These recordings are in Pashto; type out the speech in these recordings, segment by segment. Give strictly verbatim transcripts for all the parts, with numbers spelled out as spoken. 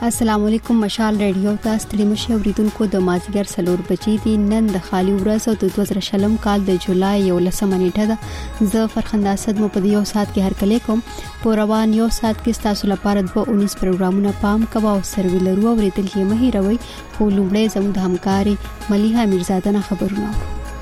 السلام علیکم مشال ریډیو تاسو ته مشه اوریدونکو د مازیګر سلور بچی دی نن د خالی ورځ او د دوه زره شلم کال د جولای یو لسمه نیټه ده زه فرخنده اسد مو په یو ساعت کې هر کله کوم په روان یو ساعت کې تاسو لپاره د انیس پروګرامونه پام کوا او سرویلرو اوریدل کې مهي روي خو لومړی زموږ د همکاري ملیحه میرزاده نه خبرونه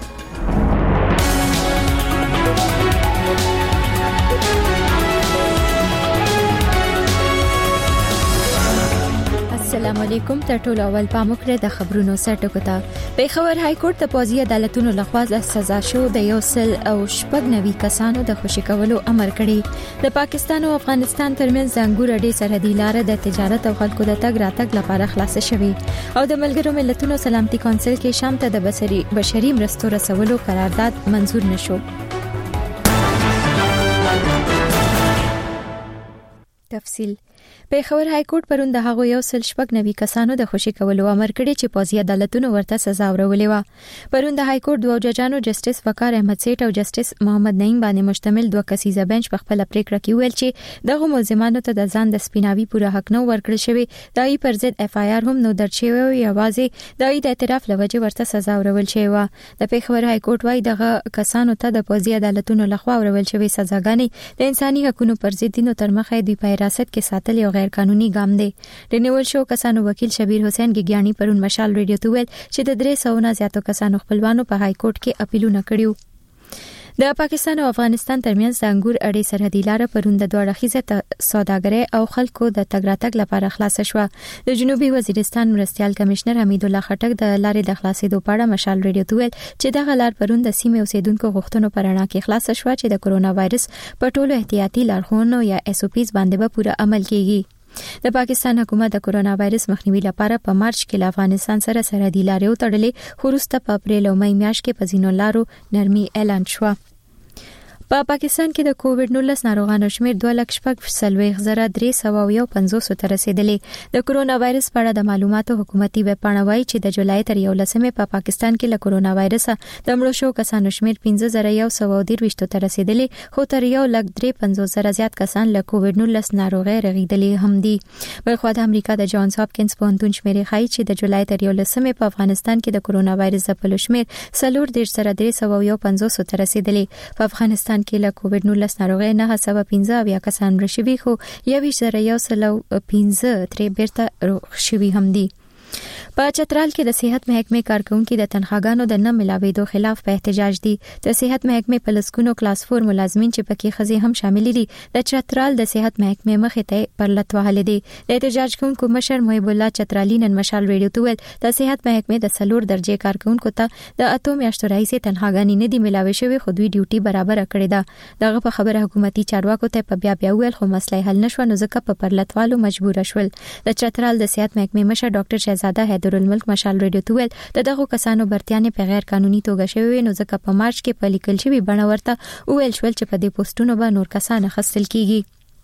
السلام علیکم ته ټول اول پاموکره د خبرونو سرټکو ته پیښور های کورټ د پوزي عدالتونو لخوا د سزا شو د یو سل او شپږ نوي کسانو د خوشی کولو امر کړی د پاکستان او افغانستان ترمنځ زنګور اډې سرحدي لار د تجارت او خلکو د تګ راتګ لپاره خلاص شوی او د ملګرو ملتونو سلامتي کونسل کې شام ته د بشري بشري مرستو رسولو قرارداد منزور نشو. تفصیل پیښور های کورټ پرون د هغو یو سل شپږ نوي کسانو د خوشی کولو امر کړی چې پوزي عدالتونو ورته سزا ورولې و. پرون د های کورټ دوه ججانو جسټس وقار احمد سیټ او جسټس محمد نعیم باندې مشتمل دوه کسیزه بنچ په خپل پریکړه کې ویل چې دغه ملزمانو ته د ځان د سپیناوي پوره حق نه ورکړل شوی دای پر ضد اف آی آر هم نو درچ شوی او یوازې دای د اعتراف لوجه ورته سزا ورول شوی و. د پیښور های کورټ وايي دغه کسانو ته د پوزي عدالتونو لخوا ورول شوی سزاګانې د انساني حقوقو پر ضد دینو تر مخه دی په حراست کې ساتل یو غیر قانوني ګام دی. د نیول شو کسانو وکیل شبیر حسین ګیګیانی پرون مشال ریډیو ته ویل چې د درې سوه نه زیاتو کسانو خپلوانو په های کورټ کې اپیلونه کړیو. د پاکستان او افغانستان ترمنځ زنګور اډې سرحدي لار پرون د دوه اړخیزه سوداګرۍ او خلکو د تګ راتګ لپاره خلاص شو. د جنوبي وزیرستان مرستيال کمشنر حمید الله خټک د لارې د خلاصېدو په اړه مشال ریډیو ته ویل چې دغه لار پرون د سیمې اوسیدونکو غوښتنو پر اړه کې خلاص شو چې د کورونا وایرس په ټولو احتیاطي لارښوونو یا اس او پیز باندې به پوره عمل کیږي. د پاکستان حکومت د کورونا وایرس مخنیوي لپاره په مارچ کې له افغانستان سره سرحدي لارې تړلې خو وروسته په اپریل او مې میاشت کې په ځینو لارو نرمي اعلان شو. په پاکستان کې د کووډ نولس ناروغانو شمېر دوه لک شپږ سلويخ زره درې سوه یو پنځوس ته رسیدلی. د کورونا وایرس په اړه د معلوماتو حکومتي ویب پاڼه وايي چې د جولای تر یو لسمې په پا پاکستان کې له کورونا وایرس د مړو شو کسانو شمېر پنځه زره یو سوه درویشت ته رسیدلی خو تر یو لک درې پنځوس زره زیات کسان له کووډ نولس ناروغي رغیدلي هم دي. بلخو د امریکا د جانز هاپکینز پوهنتون شمېر ښایي چې د جولای تر یو لسمې په افغانستان کې د کورونا وایرس د پلو شمېر څلور دېرش زره درې سوه یو پنځوس ته رسیدلی. په افغانستان کې له کووډ نولس ناروغي نه سبب پنځه بیا کسان رشوي خو یو زره یو سلو پنځه ترې بیرته روغ شوي هم دي. په چترال کې د صحت محکمې کارکونکو د تنخواګانو د نه ملاوېدو خلاف په احتجاج دي. د صحت محکمې په لسکونو کلاس فور ملازمین چې پکې خزي هم شامل دي د چترال د صحت محکمې مخې ته پر لټ وهل دي. د احتجاج کوونکو مشر محب الله چترالی نن مشال ریډیو ته ویل د صحت محکمې د سلور درجه کارکونکو ته د اته میاشتو راهیسې تنخواګانې نه دي ملاوي شوی خو دوی ډیوټي برابر کړې ده. دغه په خبره حکومتي چارواکو ته په بیا بیا ویل خو مسله حل نشو نو ځکه په پرلطوالو مجبور شول. د چترال د صحت محکمې مشر ډاکټر شهزاده حیدرالملک مشال ریډیو ته ویل د دغه کسانو برتیانې په غیر قانوني توګه شوی نو ځکه په مارچ کې په لیکل شوی بڼه ورته ویل شول چې په دې پوسټونو به نور کسان خستل کیږي.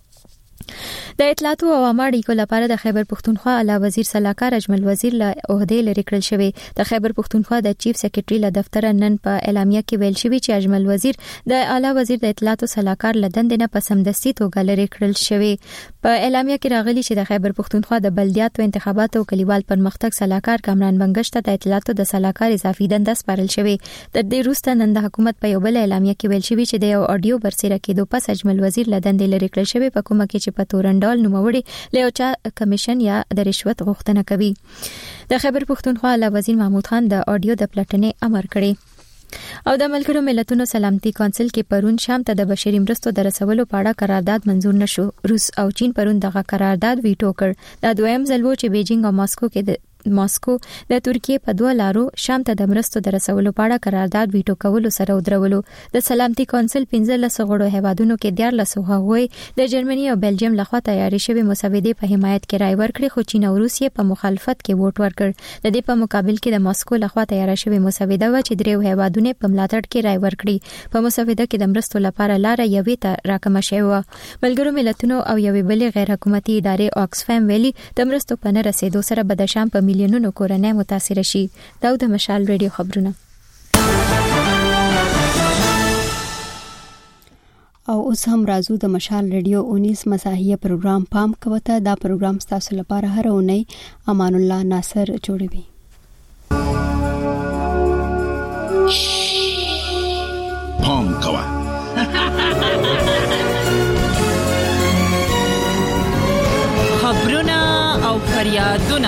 د اطلاعات او عامه اړیکو لپاره د خیبر پښتونخوا اعلی وزیر صلاحکار اجمل وزیر له عہده لري کړل شوی. د خیبر پښتونخوا د چیف سیکریټری له دفتر نن په اعلامیه کې ویل شوی چې اجمل وزیر د اعلی وزیر د اطلاعات او صلاحکار لدند نه په سمدستي توګه لري کړل شوی. په اعلامیه کې راغلی چې د خیبر پښتونخوا د بلدیاتو انتخابات او کلیوال پرمختګ صلاحکار کامران بنگشت د اطلاعات او د صلاحکار اضافي دنده سپارل شوی. د دې وروسته نن د حکومت په یو بل اعلامیه کې ویل شوی چې د یو اډیو برسره کېدو پس اجمل وزیر لدند لري کړل شوی په کومه کې چې په تورنډال نوموړي له چا کمیشن یا د رشوت غوښتنه کوي. د خیبر پښتونخوا اعلی وزیر محمود خان د اډیو د پلټنې امر کړی. او د ملګرو ملتونو سلامتي کونسل کې پرون شام ته د بشري مرستو د رسولو په اړه قرارداد منزور نشو. روس او چین پرون دغه قرارداد ویټو کړ. دا دویم ځل و چې بیجینګ او ماسکو کې د ماسکو د ترکیه په دوه لارو شام ته د مرستو د رسولو په اړه قرارداد ویټو کولو سره ودرولو. د سلامتي کونسل پنځه لس غړو هیوادونو کې دیار لس هغوی د جرمني او بلجیم لخوا تیاری شوی مسودې په حمایت کې رائے ورکړي خو چین او روسیې په مخالفت کې ووټ ورکړ. د دې په مقابل کې د ماسکو لخوا تیاری شوی مسوده و چې دریو هیوادونو په ملاتړ کې رائے ورکړي. په مسوده کې د مرستو لپاره لار یوې ته راکمه شوی و. ملګرو ملتونو او یوې بلې غیر حکومتي ادارې اوکسفام ویلي د مرستو په نه رسیدو سره به د شام په میلیونونو کورنۍ متاثر شي. دا د مشال ریډیو خبرونه. او اوس هم راځو د مشال رادیو اونیس مزاحیه پروګرام پام کوته. دا پروګرام تاسو لپاره هر اونۍ امان الله ناصر جوړوي. پام کوه خبرونه او فریادونه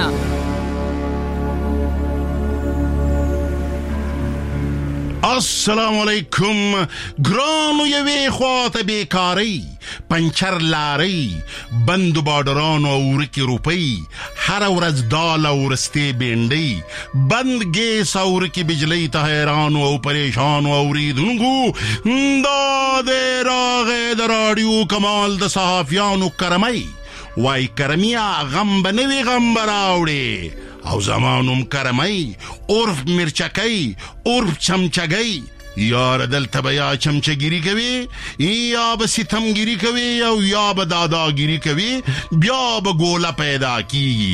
السلام علیکم. ګرانو یوې خواته بیکاری، پنچر لاری، بندو بارډرانو او ورکې روپۍ، هر ورځ دال او ورستې بینډۍ، بند ګیس او ورکې بجلی ته حیرانو او پریشانو اوریدونکو، دا دی راغی د راډیو کمال د صحافیانو کرمۍ. وای کرمیا غم به نه وي غم به راوړې، او زمانم کرمۍ عرف مرچکۍ عرف چمچګۍ. یار دلته به یا چمچګیری کوي یا به ستمګیری کوي او یا به داداګیری کوي، بیا به ګوله پیدا کیږي.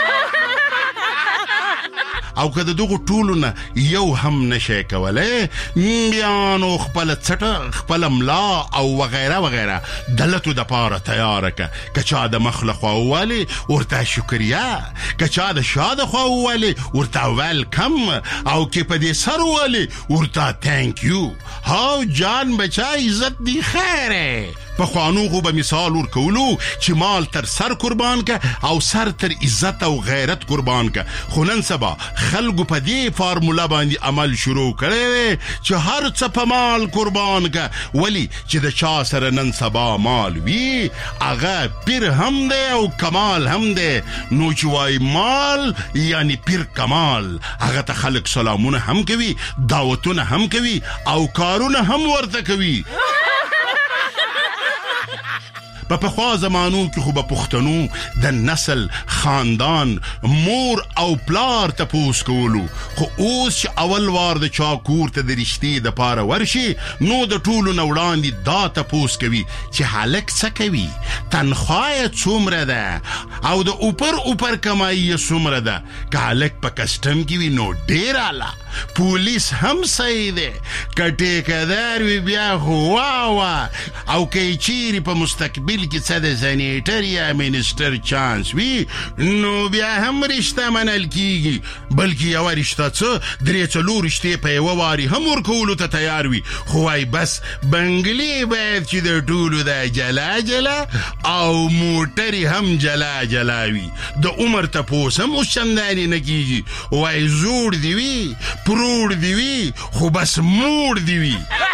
او که د دغو ټولو نه یو هم نشي کولی، بیا نو خپل څټه خپل ملا او وغیره وغیره دلتو د پاره تیاره که. که چا د مخ له خوا ووالي ورته شکریه، که چا د شا د خوا ووالي ورته ویلکم، او که په دې سر ووالي ورته تhank you. هاو جان بچا عزت دی خیره. پخوانو خو به مثال ورکولو چې مال تر سر قربان که او سر تر عزت او غیرت قربان که. خو نن سبا خلکو په دې فارموله باندې عمل شروع کړی دی چې هر څه په مال قربان که. ولی چې د چا سره نن سبا مال وي هغه پیر هم دی او کمال هم دی. نو چې وای مال یعنی پیر کمال، هغه ته خلک سلامونه هم کوي، دعوتونه هم کوي او کارونه هم ورته کوي. په پخوا زمانو کې خو به پښتنو د نسل خاندان مور او پلار تپوس کولو، خو اوس چې اول وار د چا کور ته د رشتې د پاره ورشي نو د ټولو نه وړاندې دا تپوس کوي چې هلک څه کوي، تنخواه یې څومره ده او د اوپر اوپر کمایي یې څومره ده. که هلک په کسټم کې وي نو ډېر اعلی، پولیس هم صحیح دی، که ټیکهدار وي بیا خو واه واه، او که یې چیرې په مستقبل کې څه د سینیټر یا منسټر چانس وي نو بیا هم رشته منل کیږي، بلکې یوه رشته څه درې څلور رشتې په یوه واري هم ورکولو ته تیار وي. خو وای بس بنګلې باید چې د ټولو د جلا جلا او موټرې هم جلا جلا وي. د عمر تپوس هم اوس چندانې نه کیږي، وای زوړ دی وي پروړ دی وي خو بس موړ دی وي.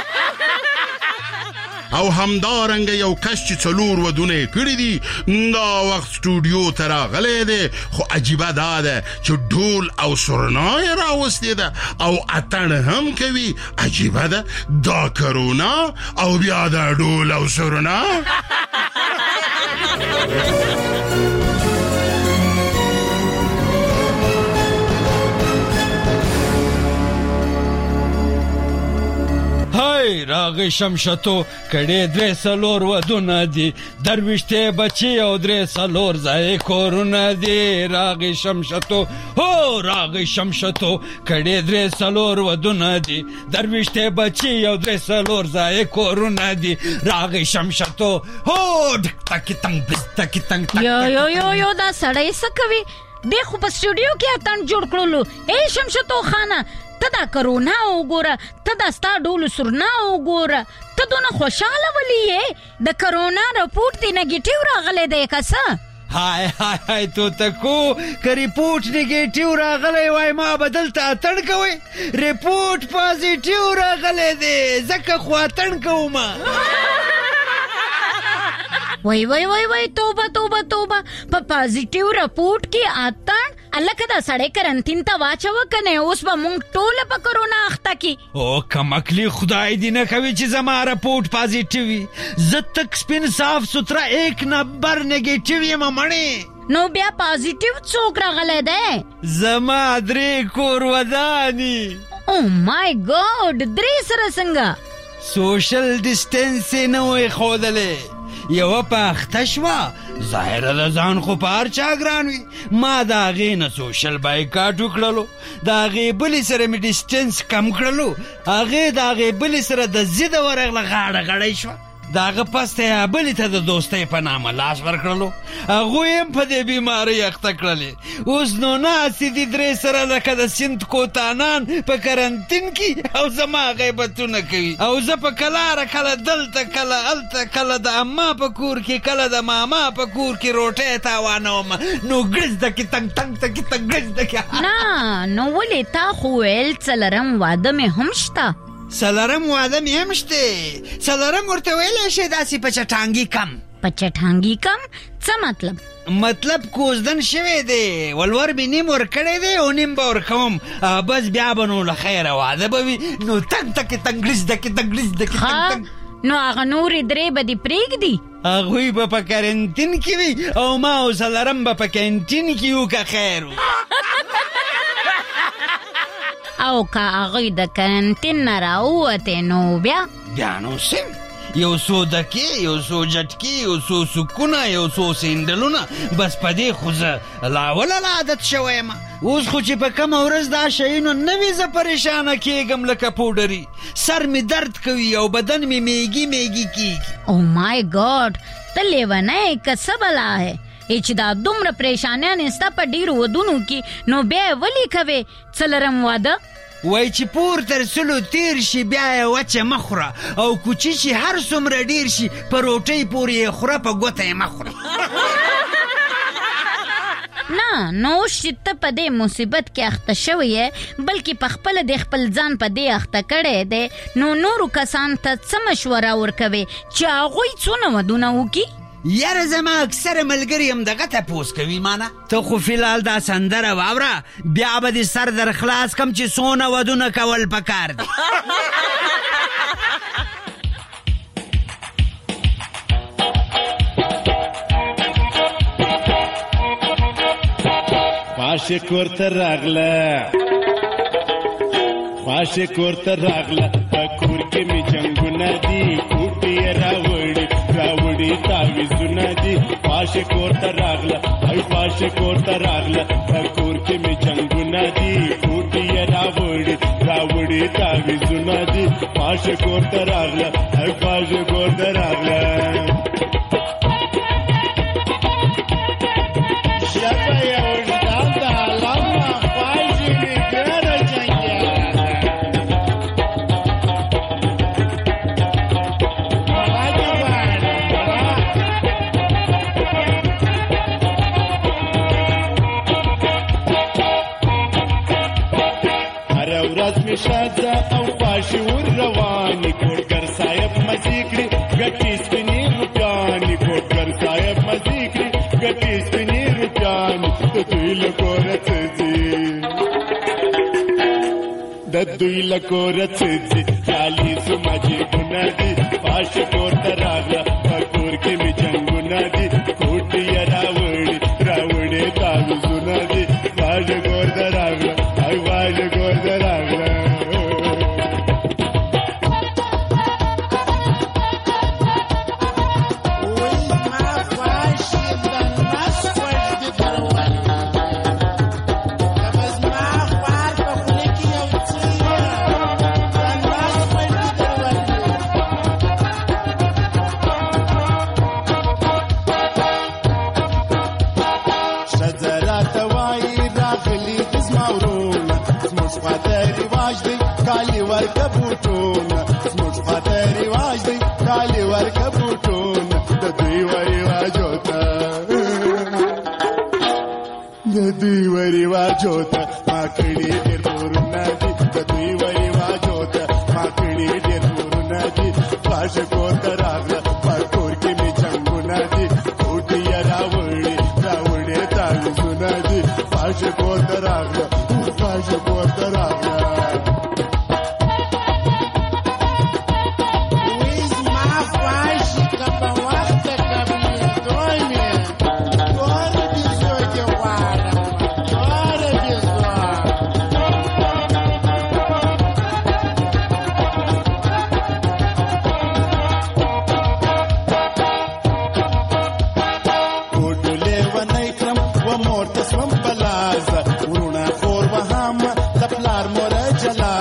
او همدارنګه یو کس چې څلور ودونه کړي دي دا وخت سټوډیو ته راغلی دی، خو عجیبه دا ده چې ډول او سرنا یې راوستې ده او اتڼ هم کوي. عجیبه ده دا کرونا او بیا دا ډول او سرنا. هی راغی شمشتو کړي درې څلور ودونه دي، درویشتې بچي او درې څلور ځای کورونه دي. راغی شمشتو هو راغی شمشتو کړي درې څلور ودونه دي، درویشتې بچي او درې څلور ځای کورونه دي. راغی شمشتو هو ډک تک تنګ بس تک تنګ تک. یو یو یو یو دا سړی څه کوي؟ دی خو په سټوډیو کې اتڼ جوړ کړلو. ای شمشتو خانه ته دا کرونا وګوره، ته دا ستا ډولو سرنا وګوره، ته دونه خوشحاله ولې یې؟ د کرونا رپورټ دی نګیټیو راغلی دی که څه؟ هاي هاي هاي تو تکو که ریپورټ نیگیټیو راغلی وای ما به دلته اتڼ کوئ، ریپورټ پازیټیو راغلی دی ځکه خو اتڼ کوم. وای وای وای وای توبه توبه توبه، په پازیټیو رپورټ کې اتڼ؟ الکه دا سړی کرنتین ته واچوه کنه اوس به مونږ ټوله په کرونا اخته کی. او کمکلی خدای دې نه کوي چې زما رپورټ پازیټیو وي، زه تک سپین صاف سوتره ایک نمبر نیگیټیو یم مړې. نو بیا پازیټیو څوک راغلی دی؟ زما درې کور ودانی. او مای ګاډ، درې سره څنګه؟ سوشل ډیسټنس یې نه وی ښودلی، یوه په اخته شوه، ظاهره د ځان خو په هر چا ګران وي. ما د هغې نه سوشل بایکاټ وکړلو، د هغې بلې سره مې ډیسټنس کم کړلو، هغې د هغې بلې سره د ضده ورغله غاړه غړی شوه، د هغه پسته بلې ته د دوستۍ په نامه لاس ورکړلو. هغوی هم په دې بیمارۍ اخته کړلې. اوس نو ناستې دي درې سره لکه د سیند کوتانان په کرنتین کې او زما غیبتونه کوي. او زه په کلاره کله دلته کله هلته کله د اما په کور کې کله د ماما په کور کې روټۍ تاوانوم. نو ګړز دکې تنګ تنګ تکې تنګ ګړز دکې. نه نو ولې تا خو ویل څلرم واده مې هم شته. څلرم واده مې هم شته. څلرم ورته ویلی شي داسې په چټانګي کم. په چټانګي کم څه مطلب؟ مطلب کوزدن شوی دی. ولور مې نیم ورکړی دی او نیم به ورکوم. بس بیا به نو له خیره واده به وي. نو تنګ تکې تنګ ګړز دکې تنګ ګړز دکې تنګ تنګ. نو هغه نورې درې به دې پرېږدي؟ هغوی به په کرنتین کې وي او ما او څلرم به په کینټین کې یو که خیر و. او که هغوی د کرنتین نه راووتې نو بیا بیا نو سم یو څو دکې یو څو جټکې یو څو سکونه یو څو سینډلونه. بس په دې خو زه لا ولا عادت شوی یم. اوس خو چې په کومه ورځ دا شیونه نه وي زه پریشانه کېږم لکه پوډري. سر مې درد کوي او بدن مې میږي میږي کېږي. او مای ګاډ ته لیونی که څه بلا ہے چې دا دومره پریشانیانې ستا په ډېرو ودونو کې نو بیا یې ولې کوې څلرم واده؟ وای چې پور تر سلو تیر شي بیا یې وچه مه خوره او کوچي چې هر څومره ډېر شي په روټۍ پورې یې خوره په ګوته یې مه خوره. نه نو اوس چې ته په دې مصیبت کې اخته شوی یې بلکې په خپله د خپل ځان په دې اخته کړی دی نو نورو کسانو ته څه مشوره ورکوې چې هغوی څونه ودونه وکړي؟ یاره زما اکثره ملګري هم دغه تپوس کوي مانه. ته خو فیلحال دا سندره واوره بیا به دې سر در خلاص کم چې څونه ودونه کول پکار دي. خواشه کور ته راغله خواشه کور ته راغله په کور کې مې جنګونه دي کوټې یې راوړي راوړي تعویذونه دي. خواشه کور ته راغله ای خواشه کور ته راغله په کور کې مې جنګونه دي کوټې یې راوړي راوړي تعویذونه دي. خواشه کور ته راغله ای خواشه کور ته راغله. شاده او خواشه ور رواني کوټګر صاحب مزي کړي ګټي سپینې روپیانې کوټګر صاحب مزي کړي ګټي سپینې روپیانې د دوی له کوره څه ځي د دوی له کوره څه ځي خالي زما جېبونه دي. خواشه کور ته راغله په کور کې مې جنګونه دي کوټې یې راوړي راوړي تعویذونه دي. خواشه کور ته راغله ای خواشه کور ته راغله. کالی ورکه بوټونه زموږ خواته رواج دی کالی ورکه بوټونه د دوی و رواجو ته د دوی و رواجو ته ما کړي ډېر پورونه دي د دوی و رواجو ته ما کړي ډېر پورونه دي. خواشه کور ته راغله په کور کې مې جنګونه دي کوټې یې راوړي راوړي تعویذونه دي. خواشه کور ته راغله خواشه کور ته راغله. مور ته سوم بلازه ورونه خور به هم د پلار مور جلا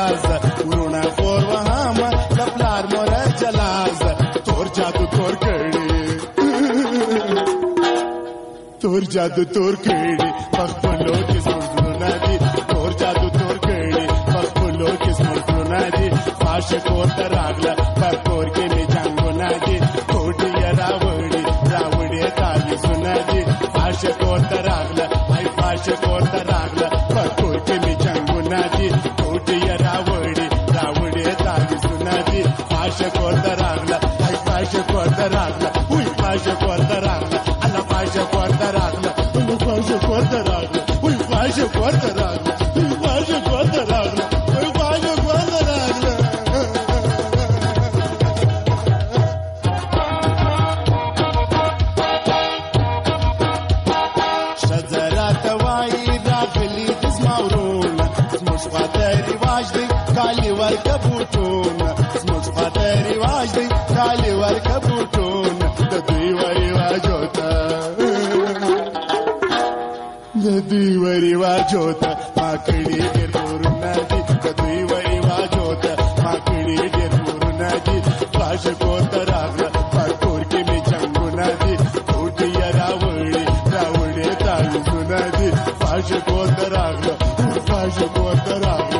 جادو تور کړي پخپلو کې زړونه دي تور جادو تور کړي پخپلو کې زړونه دي فاش کور ته راغله پر کور کې می جنگونه دي کوټي راوړي راوړي تعویذونه دي فاش کور ته راغله هاي فاش کور ته راغله پر کور کې می جنگونه دي کوټي راوړي راوړي تعویذونه دي فاش کور ته راغله هاي فاش کور ته راغله وای فاش کور ته راغله الله فاش کور ته راغله وای فاش کور ته راغله وای فاش کور ته راغله وای فاش کور ته راغله وای فاش کور ته راغله شجرات وای راغلی د زمورون زموږ خاطر رواج دی کالی ورکه بوټون زموږ خاطر رواج دی کالی ورکه بوټون د دوی ورواجو ته د دوی ورواجو ته ما کړي ډېر کورونه دي د دوی ورواجو ته ما کړي ډېر کورونه دي فاش کور ته راغله پر کور کې مې جنګونه دي کوټې یې راوړي راوړي تعویذونه دي فاش کور ته راغله فاش کور ته راغله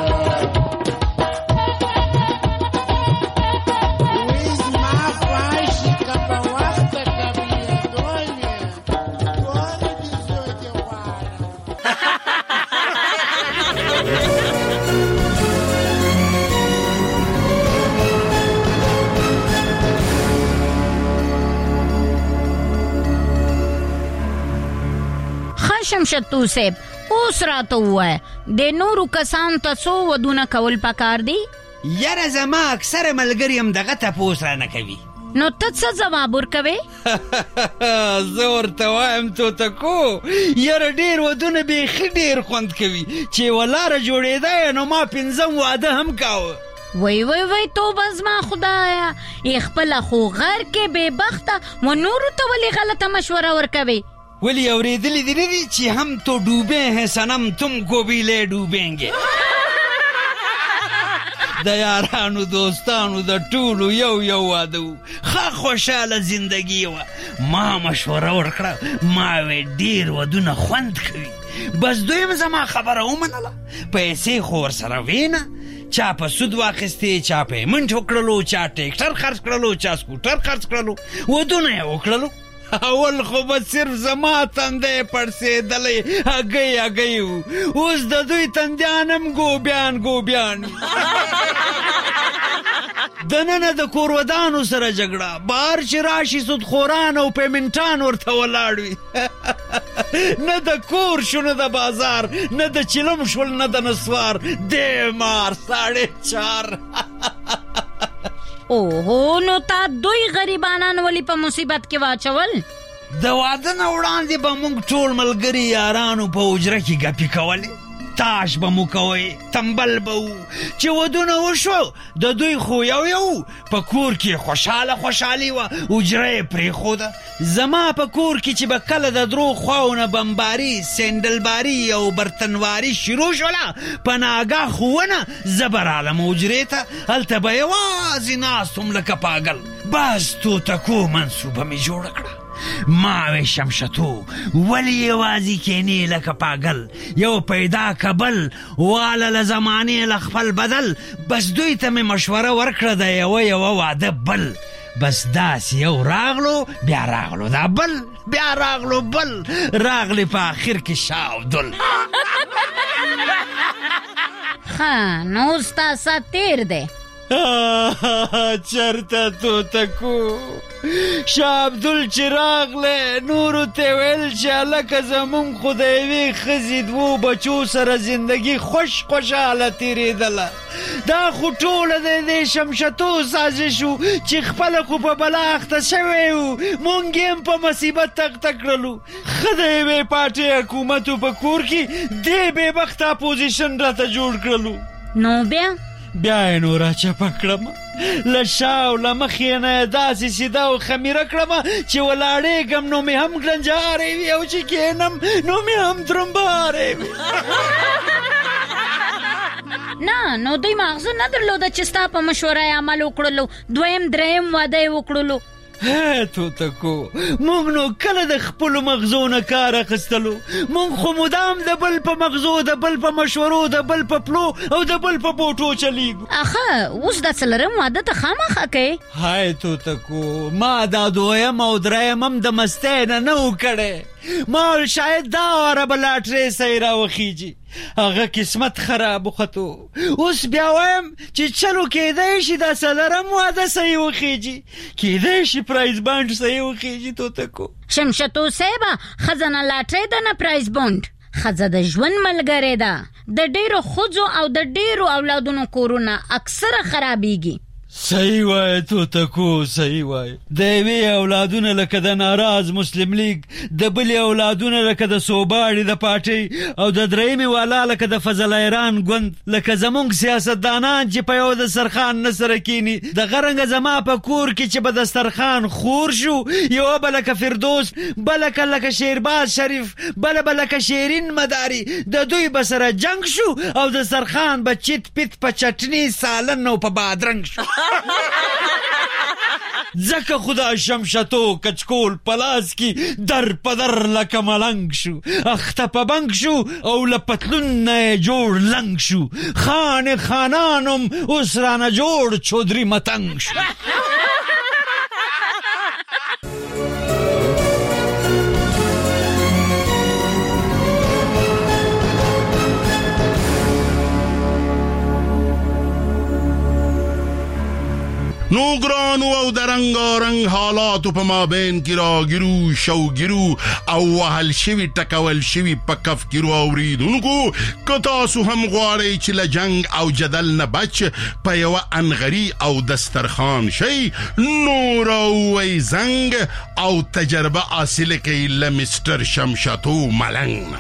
شمشتو صاحب اوس راته ووایه د نورو کسانو ته څو ودونه کول پکار دي؟ یاره زما اکثره ملګري هم دغه تپوس رانه کوي. نو ته څه ځواب ورکوې؟ زه ورته وایم توتکو یاره ډېر ودونه بیخي ډېر خوند کوي چې یوه لاره جوړېده نو ما پنځم واده هم کاوه. وای وای وای توبه زما خدایا ای خپله خو غر کې بې بخته و نورو ته ولې غلطه مشوره ورکوې؟ ولی اوریدلی دی ندی چی هم تو ڈوبے ہیں سنم تم کو بھی لے ڈوبیں گے. د یارانو دوستانو د ټولو یو یو واده و ښه خوشحاله زندګي وه. ما مشوره ورکړه ما وې ډېر ودونه خوند کوي. بس دویم زما خبره ومنله پیسې خو ورسره وې نه. چا په سود واخیستې چا پیمنټ وکړلو چا ټیکټر خرڅ کړلو چا سکوټر خرڅ کړلو ودونه یې وکړلو. اول خو به صرف زما تندی پړسېدلی هګۍ هګۍ و اوس د دوی تندیان هم ګوبیان ګوبیان دننه د کورودانو سره جګړه بهر چې راشي سودخوران او پیمنټان ورته ولاړ وي. نه د کور شو نه د بازار نه د چلم شول نه د نسوار دې مار ساړې چار. اوهو نو تا دوی غریبانان ولی په مصیبت کې واچول؟ د واده نه وړاندې به موږ ټول ملګري یارانو په حجره کې ګپې کولې. تاش به مو کوئ تنبل به و چې ودونه وشو د دوی خو یو یو په کور کې خوشحاله خوشحالي وه حجره یې پرېښوده. زما په کور کې چې به کله د درو خواونه بمباري سینډلباري او برتنواري شروع شوله په ناګاه ښوونه زه به رالم حجرې ته هلته به یوازې ناست وم لکه پاګل. بس توتکو منصوبه مې جوړه کړه. ما وی شمشتو ولی یوازی کینی لکه پاگل یو پیدا کبل والا لزمانی لخفل بدل. بس دوی تا می مشوره ورکړه د یو یو واده بل. بس داس یو راغلو بیا راغلو دا بل بیا راغلو بل راغلی په آخر کې شاو دل. ښه نو ستا سات تیر دی. چرته توتکو شاه عبدل چې راغلی نورو ته ویل چې هلکه زمونږ خو د یوې ښځې دوو بچو سره زندګي خوش خوشحاله تېرېدله. دا خو ټوله د دې شمشتو سازش و چې خپله خو په بلا اخته شوی و مونږ یې هم په مصیبت تخته کړلو. ښه د یوې پارټۍ حکومت په کور کې دې بېبخته اپوزیشن راته جوړ کړلو. نو بیا بیا یې نو راچپه کړم له شا او له مخې نه یې داسې سیده او خمیره کړم چې ولاړېږم نو مې هم ګرنجارې وي او چې کښېنم نو مې هم درمبارې وي. نه نو دوی ماغزه نه درلوده چې ستا په مشوره یې عمل وکړلو دویم دریم واده یې وکړلو. هه توتکو مونږ نو کله د خپلو مغزو نه کار اخیستلو مونږ خو مدام د بل په مغزو د بل په مشورو د بل په پلو او د بل په بوټو چلیږو اخه اوس د څلرم واده ته خامخا کوې هاي توتکو ما دا دویم او دریم هم د مستۍ نه نه و کړی ما شاید دا واره به لاټرۍ صحیح راوخیږي هغه قسمت خراب وختو اوس بیا وایم چې چلو کېدای شي دا څلرم واده صحیح وخیږي کېدای شي پرایز بانډ صحیح وخیږي توتکو شمشتو صاحبه ښځه نه لاټرۍ ده نه پرایز بانډ ښځه د ژوند ملګرې ده د ډېرو ښځو او د ډېرو اولادونو کورونه اکثره خرابېږي صحیح وای توتکو صحیح وای د یوې اولادونه لکه د ناراض مسلم لیگ د بلې اولادونه لکه د صوباړي د پارټۍ او د درېیمې والا لکه د فضل ایران ګوند لکه زمونږ سیاستدانان چې په یو دسترخوان نه سره کینی دغه رنګه زما په کور کې چې به دسترخوان خور شو یوه به لکه فردوس بله که لکه شیرباز شریف بله به لکه شیرین مداري د دوی به سره جنګ شو او دسترخوان به چیت پیت په چټني سالن او په بادرنګ شو ځکه خدا شمشتو کچکول پلاس کی در پدر لکه ملنګ شو اخته په بنګ شو او له پتلون نه جوړ لنګ شو خان خانانم اوس رانه جوړ چودري متنګ شو نو ګرانو او د رنګارنګ حالاتو په مابین کې راګیرو شوګیرو او وهل شوي ټکول شوي په کف کې اورېدونکو که تاسو هم غواړئ چې له جنګ او جدل نه بچ په یوه انغري او دسترخوان شئ نو راووئ زنګ او تجربه حاصله کړئ له مسټر شمشتو ملنګ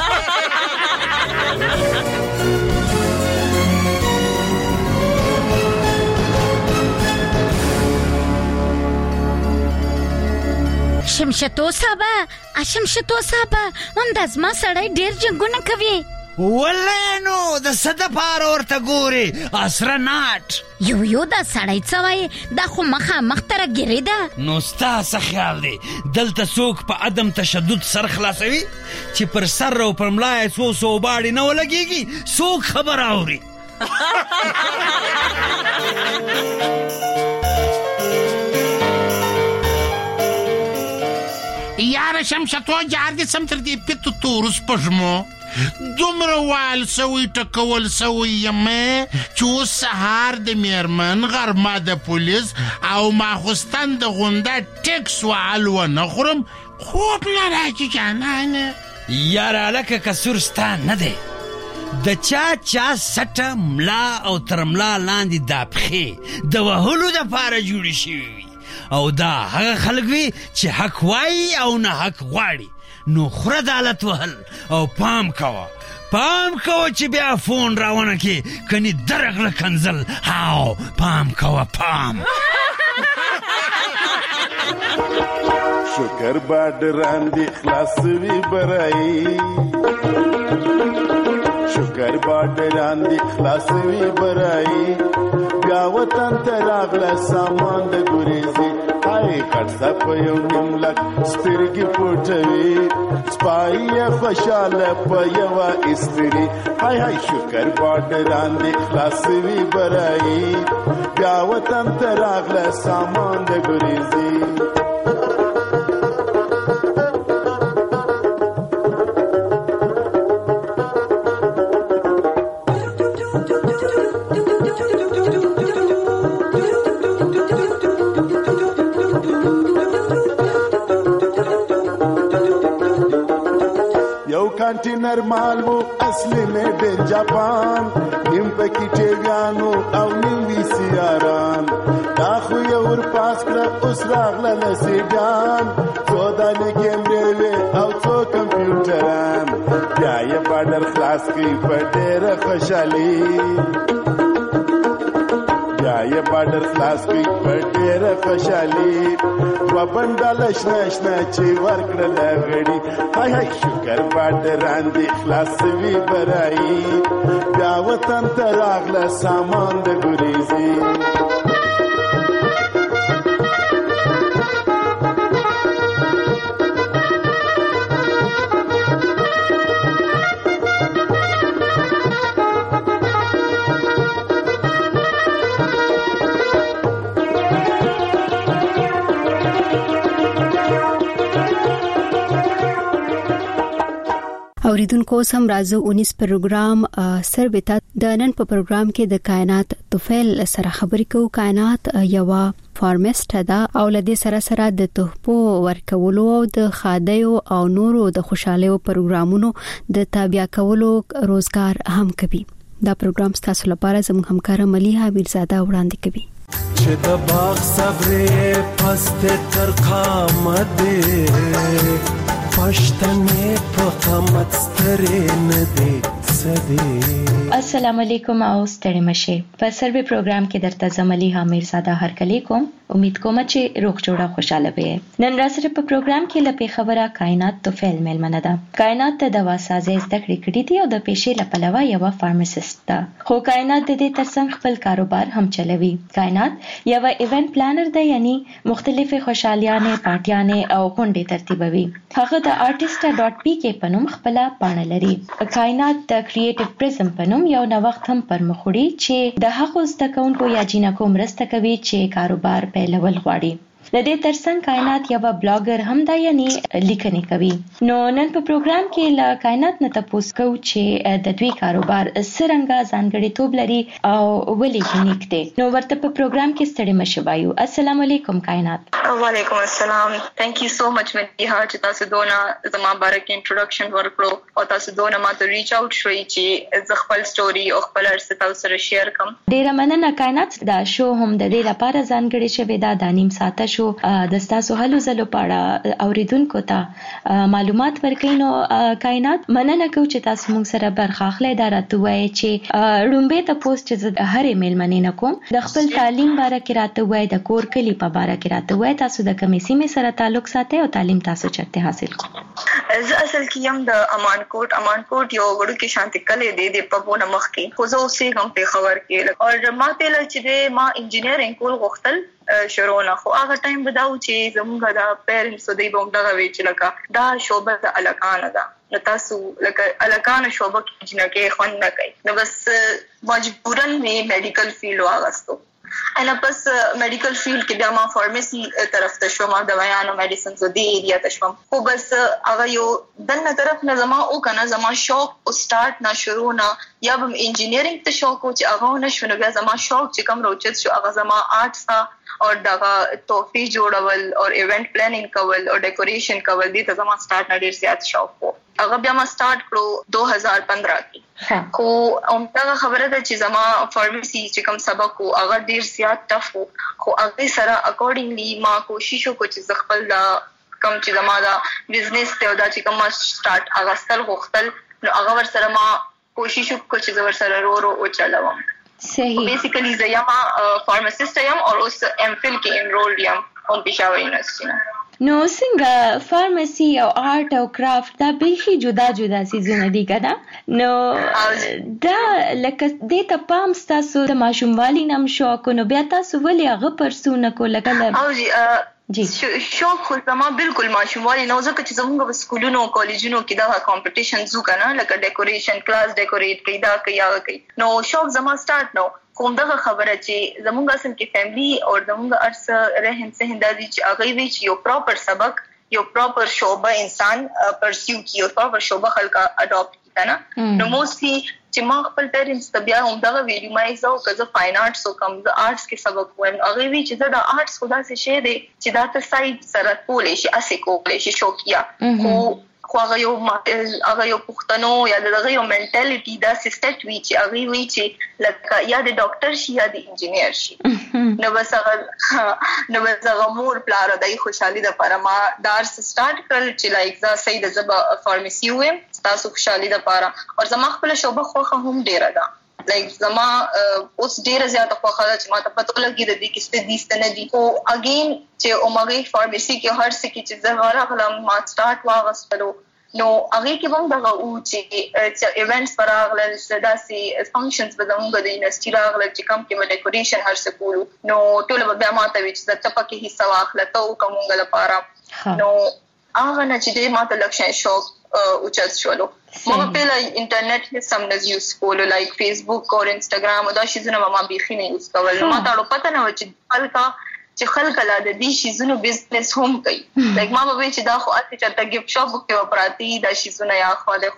شمشتو صاحبه شمشتو صاحبه همدا زما سړی ډېر جنګونه کوي ولې نو د څه دپاره ورته ګورې اسره ناټ یو یو دا سړی څه وایي دا خو مخامخ تره ګیرې ده نو ستا څه خیال دی دلته څوک په عدم تشدد سر خلاصوي چې پر سر او پر ملا یې څو صوباړې نه ولګېږي څوک خبر اوري یاره شمشتو جار دې سم تر دې پیتو تورو سپږمو دومره وال سوی ټکول سوی یمه چې اوس سهار د میرمن غرمه د پولیس او ماخوستن د غونډه ټیکس وهل ونه خورم خوب نه راځي جانانه یاره هلکه کسور ستا نه دی د چا چا سټه ملا او تر ملا لاندې دا پښې د وهلو دپاره جوړې شوي وي او دا هغه خلک وي چې حق وایي او نه حق غواړي نو خوره عدالت وهل او پام کوه پام کوه چې بیا فون راونه کې کني درغله کنزل هاو پام کوه پام شکر بادران دی خلاصوي برای شکر بادران دی خلاصوي برای بیا وطن ته راغله سامان د ګریزي هاي کټ په یو نیم لک سترګې پټوي سپایه خوشاله په یوه استري هاي هاي شکر بادران دی خلاصوي برای بیا وطن ته راغله سامان د ګریزي کنټینر مال وو اصلي مې د جاپان نیم پکې ټیګانو او نیم وی سیاران دا خو یو ور پاس کړ اوس راغله نسیدان څو دانې کیمرې او څو کمپیوټران بیا یې بارډر خلاص کړي په ډېره خوشحالي بیا یې بارډر خلاص کړي په ډېره خوشحالي دوه بنډله شنه شنه چې ورکړله غړي هاي هاي شکر بادران دی خلاصوي برای بیا وطن ته راغله سامان د ګریزي اوریدونکو سم راځو انیس پروګرام سربته د نن په پروګرام کې د کائنات توفیل سره خبرې کوو. کائنات یو فارمست ده او لدې سره سره د تحفو ورکولو او د خادیو او نورو د خوشاله پروګرامونو د تابع کولو روزګار هم کوي. دا پروګرام ستاسو لپاره زموږ همکار ملیحه میرزاده وړاندې کوي. چې د باغ صبرې پست تر قامت پښتنې په قامت سترې نه دي سدي. السلام علیکم او ستړي مشه. په سروي پروګرام کې درته زملي حمیر زاده هر کلی کوم. امید کوم چې روغ جوړه خوشاله وي. نن راسره په پروګرام کې لپاره خبره کائنات توفیل میلمنه ده. کائنات ته دوا سازي زده کړې کړې دي او د پیشې لپاره یو فارماسست ده. خو کائنات د دې ترڅنګ خپل کاروبار هم چلوي. کائنات یو ایونت پلانر ده، یعنی مختلفه خوشالیانه پارټیانه او غونډې ترتیبوي. هغه د artista dot p k په نوم خپل پاڼه لري. کائنات د کریټیو پرزم په نوم یو نو وخت هم پرمخوړي چې د هغو زده کوونکو یا جینکو مرسته کوي چې کاروبار پیلول غواړي. د دې ترڅنګ کائنات یو بلاګر هم ده، یعنی لیکنې کوي. نو نن په پروګرام کې له کائنات نه تاسو کو چې د دوی کاروبار څنګه ځانګړتوب لري او ولې یونیک دی. نو ورته په پروګرام کې ستړي مشه وایو. السلام علیکم کائنات. وعلیکم السلام. ثانک یو سو مچ مدیحه چې تاسو دونه زما بارک انټروډکشن ورکړو او تاسو دونه ماته ریچ اوټ شوي چې ز خپل سټوري او خپل ارسه تاسو سره شیر کوم. ډیره مننه کائنات. دا شو هم د دې لپاره ځانګړی شوی دا د نیم ساعته شو د تاسو هلو زلو پاړه اوریدونکو ته معلومات ورکړئ. نو کائنات مننه کوم چې تاسو موږ سره برخه اخلئ. دا راته وایي چې لومبه ته پوسټ چې هرې میلمنې نه کوم د خپل تعلیم باره کې راته وایي، د کور کلی په باره کې راته وایي، تاسو د کومې سیمې سره تعلق ساتئ او تعلیم تاسو چرته حاصل کړئ. زه اصل کې یم د امان کوټ. امان کوټ یو وړو کې شانتي کلی دی د پبونه مخ کې. خو زه اوسې هم په خبر کې او ما ته ل چې ما انجینرینګ کول غوښتل شروع نه. خو هغه ټایم بداو چې زموږ د پیرنټس دوی به دغه وی چې لکه دا شوبه د الکان ده، نو تاسو لکه الکان شوبه کې جنکه خون نه کوي. نو بس مجبورن می میډیکل فیلډ واغستو. انا بس میډیکل فیلډ کې بیا ما فارماسي طرف ته شوم، دوايانو میډیسنز د ایریا ته شوم. خو بس هغه یو دنه طرف نه زما او کنه زما شوق او سٹارټ نه شروع نه یا بم انجینیرینګ ته شوق او چې هغه نه شونه بیا زما شوق چې کوم روچت شو هغه زما آرټس تا اور دغه توفی جوړول او ایونت پلانینګ کول او ډیکوریشن کول دي ته زما سٹارټ نه ډیر زیات شوق وو. هغه بیا ما سٹارټ کړو دو هزار پندرہ کې. خو همدغه خبره ده چې زما فارماسي چې کوم سبق وو هغه ډیر زیات ټف وو. خو هغه سره اکورډینګلی ما کوشش وکړ چې خپل دا کوم چې زما دا بزنس ته او دا چې کوم سٹارټ هغه سره غوښتل نو هغه ور سره ما کوشش وکړ چې زور سره رو رو او چلاوم. صحیح. بیسیکلی زه یم فارماسست یم او اوس ایم فل کې انرولډ یم په پېښور یونیورسيټي نه. نو څنګه فارماسي او آرټ او کرافټ دا به جدا جدا سيزونه دي کنه. نو دا لکه دې ته پام تاسو د ماشوموالي نام شوق نو بیا تاسو ولې هغه پرسونه کوله کله؟ او جی شوق خو زما بالکل ماشوموالي نو ځکه چې زموږ په سکولونو او کالجونو کې دا کمپټیشن زو کنه لکه ډیکوریشن کلاس ډیکوریټ کوي دا کوي هغه کوي. نو شوق زما سٹارټ نو کوم دغه خبره چې زموږ اصل کې فیملی او زموږ ارسه رهن سهنده دي چې هغه وی چې یو پراپر سبق یو پراپر شوبه انسان پرسیو کی او پراپر شوبه خلک اډاپټ کړه. نو موستلی چې ما خپل پیرنټس ته بیا هم دغه ویډیو ما ایزو کزه فاین آرټس او کوم د آرټس کې سبق وایم هغه وی چې دا د آرټس خدا څه شی دی چې دا ته سایډ سره کولې شي اسې کولې شي شوقیا. خو خو هغه یو هغه یو پښتنو یا دغه یو منټالیټي دا سیستم وی چې هغه وی چې لکه یا د ډاکټر شي یا د انجینیر شي. نو بس هغه نو بس هغه مور پلار دای خوشحالي د لپاره ما دارس سٹارټ کړل چې لایک دا صحیح د زبا فارماسي ویم تاسو خوشحالي د لپاره او زما خپل شوبه خوخه هم ډیره ده. لایک زما اوس ډیره زیاته خوخه ده چې ما ته پته لګی د دې کیسه دي ستنه دي. او اگین چې اومغه فارماسي کې هر څه کې چې زغاره غلم ما سٹارټ واغستلو نو هغه کې هم دغه او چې ایونټس پر راغلل داسي فنکشنز به زموږ د یونیورسيټي راغلل چې کوم کې ډیکوریشن هر څه کولو نو ټول به بیا ماته وی چې د ټپکه حصہ واخله ته کومه لپاره. نو هغه نه چې د ماته لکشن شوق اوچت شولو ما په انټرنیټ کې سم نه یوز کولو لایک فیسبوک او انستګرام او دا شیزونه ما بيخي نه یوز کول. نو ما ته پته نه و چې خلک چې خلک لا د دې شیزونو بزنس هم کوي. لایک ما به چې دا خو اته چرته ګیفټ شاپ کې وپراتی دا شیزونه یا خو ده خو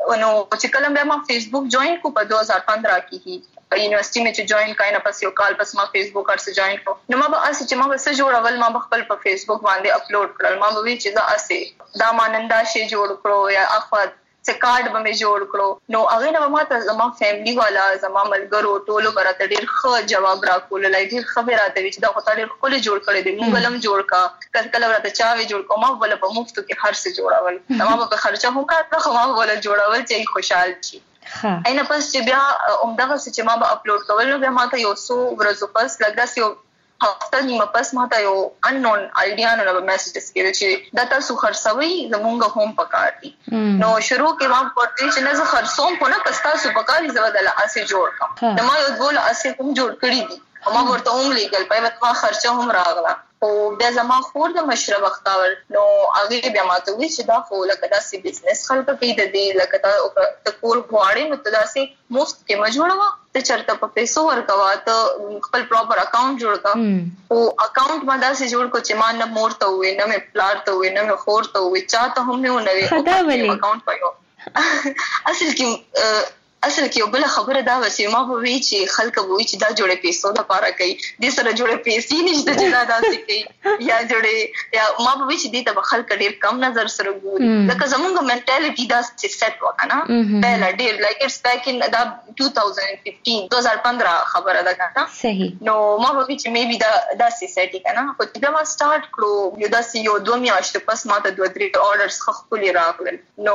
نو چې کله بیا ما فیسبوک جوائن کو په دو هزار پندرہ کې هی په یونیورسيټي مې چې جوائن کاینه پس یو کال پس ما فیسبوک ارس جوائن کو نو ما به اس چې ما به څه جوړول ما خپل په فیسبوک باندې اپلوډ کړل ما به وی چې دا اسه دا مانندا شی جوړ کړو یا اخوات څه کارت به مې جوړ کړو نو هغه نه ما ته زما فیملی والا زما ملګرو ټولو برته ډیر ښه جواب راکول لای ډیر خبره ته چې دا خو ډیر خپل جوړ کړی دی موږ لم جوړ کا کله کله ورته چاوي جوړ کوم ما بل په مفتو کې هر څه جوړول ما په خرچه هم کار خو ما بل جوړول چې خوشحال شي اینه پس چې بیا عمدغه چې ما به اپلوډ کول نو بیا ما ته یو څو ورځې پس لګا سیو هفته نیمه پس ما ته یو انون آیډیا نو میسجز کړي چې دا تاسو خرڅوي زمونږ هم پکار دي نو شروع کې ما پورته چې نه زه خرڅوم خو نه پستا سو پکاري زوادل اسه جوړ کم نو ما یو ډول اسه کوم جوړ کړی دي ما ورته هم لیکل پای ما خرچه هم راغله او بیا زما خور د مشرب اختاور نو هغه بیا ماته وی چې دا خو لکه داسې بزنس خلک کوي د دې لکه د کول غواړي نو تاسو مفت کې ما جوړوا ته چرته په پیسو ورکوا ته خپل پراپر اکاؤنٹ جوړ کا او اکاؤنٹ ما داسې جوړ کو چې ما نه مور ته وې نه مې پلار ته وې نه مې خور ته وې چاته هم نه ونوي اکاؤنٹ پایو اصل کې اصل کې بل خبره دا وسی ما په وی چې خلک وې چې دا جوړه پیسو د پاره کوي د سره جوړه پیسې نشته چې دا داسې کوي یا جوړه یا ما په وی چې دې ته خلک ډیر کم نظر سره ګوري لکه زمونږ منټالټي دا سیټ وکنه پهلا ډیر لایک اټس بیک ان دا دو هزار پندرہ خبره ده کنه صحیح نو ما په وی چې مې بي دا داسې سیټ کنه خو چې ما سٹارټ کړو یو داسې یو دوه میاشتې پس ما ته دوه درې اورډرز خپل راغلل نو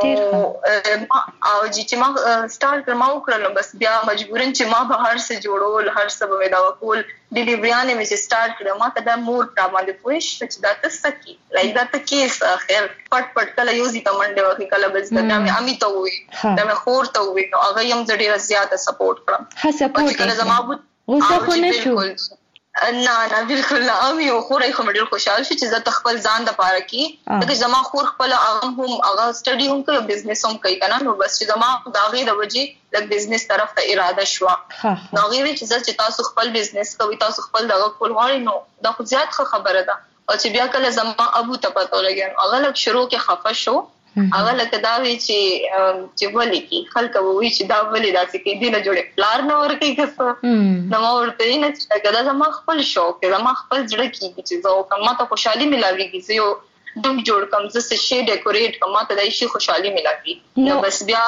او چې ما سٹارټ ما وکړل بس بیا مجبورن چې ما به هر څه جوړول هر څه به دا وکول ډیلیوریانه مې چې سٹارټ کړم ما ته دا مور را باندې پوښ چې دا تاسو کی لایک دا ته کیس اخر پټ پټ کله یوزي ته منډه وکي کله بس دا مې امي ته وې دا مې خور ته وې نو هغه يم ډېر زیاته سپورټ کړم ها سپورټ کله زما بو غوسه خو نه شو نه نه بالکل نه امي او خورای خو ډېر خوشاله شو چې زه تخپل ځان د پاره کی دغه زما خور خپل هغه هم هغه سټډي هم کوي بزنس هم کوي کنه نو بس چې زما داغه د وجې د بزنس طرف ته اراده شو نو غوي چې چې تاسو خپل بزنس کوي تاسو خپل دغه کول غواړئ نو دا خو زیات خبره ده او چې بیا کله زما ابو ته پته لګی هغه لک شروع کې خفه شو هغه لکه دا وی چې چې ولې کې خلک وی چې دا ولې داسې کې دینه جوړه پلار نه ورکی کسه نو ورته نه چې دا زما خپل شوق دی زما خپل ځړ کې چې زه کوم ته خوشحالي ملاويږي زه یو دم جوړ کوم زه شي ډیکوریټ کوم ته د شي خوشحالي ملاوي نو بس بیا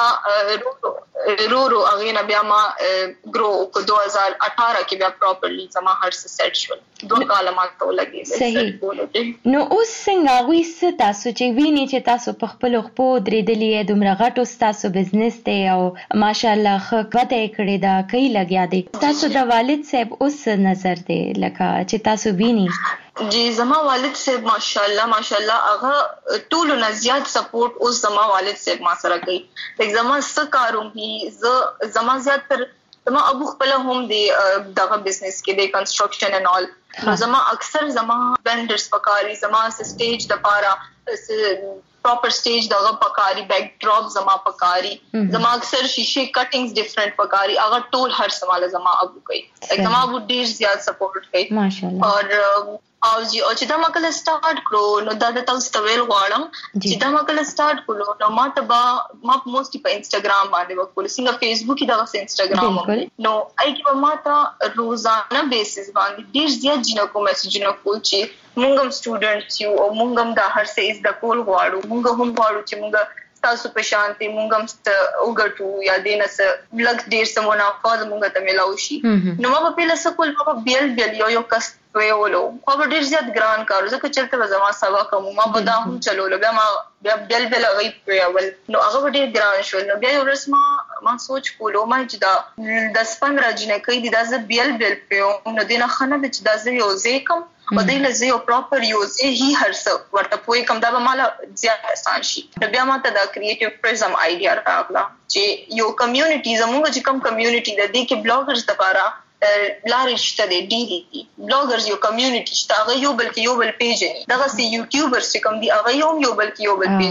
رو رو هغه نه بیا ما ګرو کو دو هزار اٹھارہ کې بیا پراپرلی زما هر څه سیټ شول دوه کاله ما ته لګي صحیح نو اوس څنګه وی ست تاسو چې ویني چې تاسو په خپل خپو درې دلې دومره غټو تاسو بزنس ته او ماشاءالله خو کته کړی دا کوي لګیا دي تاسو د والد صاحب اوس نظر دی لکه چې تاسو ویني جی زما والد صاحب ماشاءالله ماشاءالله هغه ټول نه زیات سپورټ اوس زما والد صاحب ما سره کوي لکه زما څه کاروم هی زما زیات تر زما ابو خپل هم دی دغه بزنس کې دی کنستراکشن ان اول زما اکثر زما وینډرز پکاري زما سټیج د پاره پراپر سټیج دغه پکاري بیک ډراپ زما پکاري زما اکثر شیشه کټینګز ډیفرنٹ پکاري هغه ټول هر سماله زما ابو کوي زما ابو ډیر زیات سپورټ کوي ماشاءالله اور او جی او چې دا ما کله سٹارټ کړو نو دا د تاسو ته ویل غواړم چې دا ما کله سٹارټ کړو نو ما ته با ما موستلی په انستګرام باندې وکول څنګه فیسبوک دا غو انستګرام نو آی کی ما ته روزانه بیسس باندې ډیر زیات جنکو میسجونه کول چې مونږ هم سټوډنټس یو او مونږ هم دا هر څه از د کول غواړو مونږ هم غواړو چې مونږ تاسو په شانتي مونږ هم وګټو یا دینه څه لګ ډیر سمونه فاز مونږ ته ملاوي شي نو ما په پیله سکول ما په بیل بیل یو یو کس ویولو خو به ډیر زیات ګران کارو ځکه چرته زما سوا کوم ما به دا هم چلولو بیا ما بیا بیل بیل غي پیول نو هغه ډیر ګران شو نو بیا ورس ما ما سوچ کولو ما چې دا دس پندرہ جنې کوي دا ز بیل بیل پیو نو دینه خنه چې دا ز یو زیکم او دې لزه یو پراپر یوز هی هر څه ورته پوي کوم دا به مال زیات آسان شي بیا ماته دا کریټیو پرزم آیډیا راغلا چې یو کمیونټي زموږ چې کوم کمیونټي د دې کې بلاګرز لپاره لارې شته دي ډیری بلاګرز یو کمیونټي شته هغه یو بلکې یو بل پیجني دغه سي یوټیوبرز چې کوم دي هغه یو یو بلکې یو بل پیجني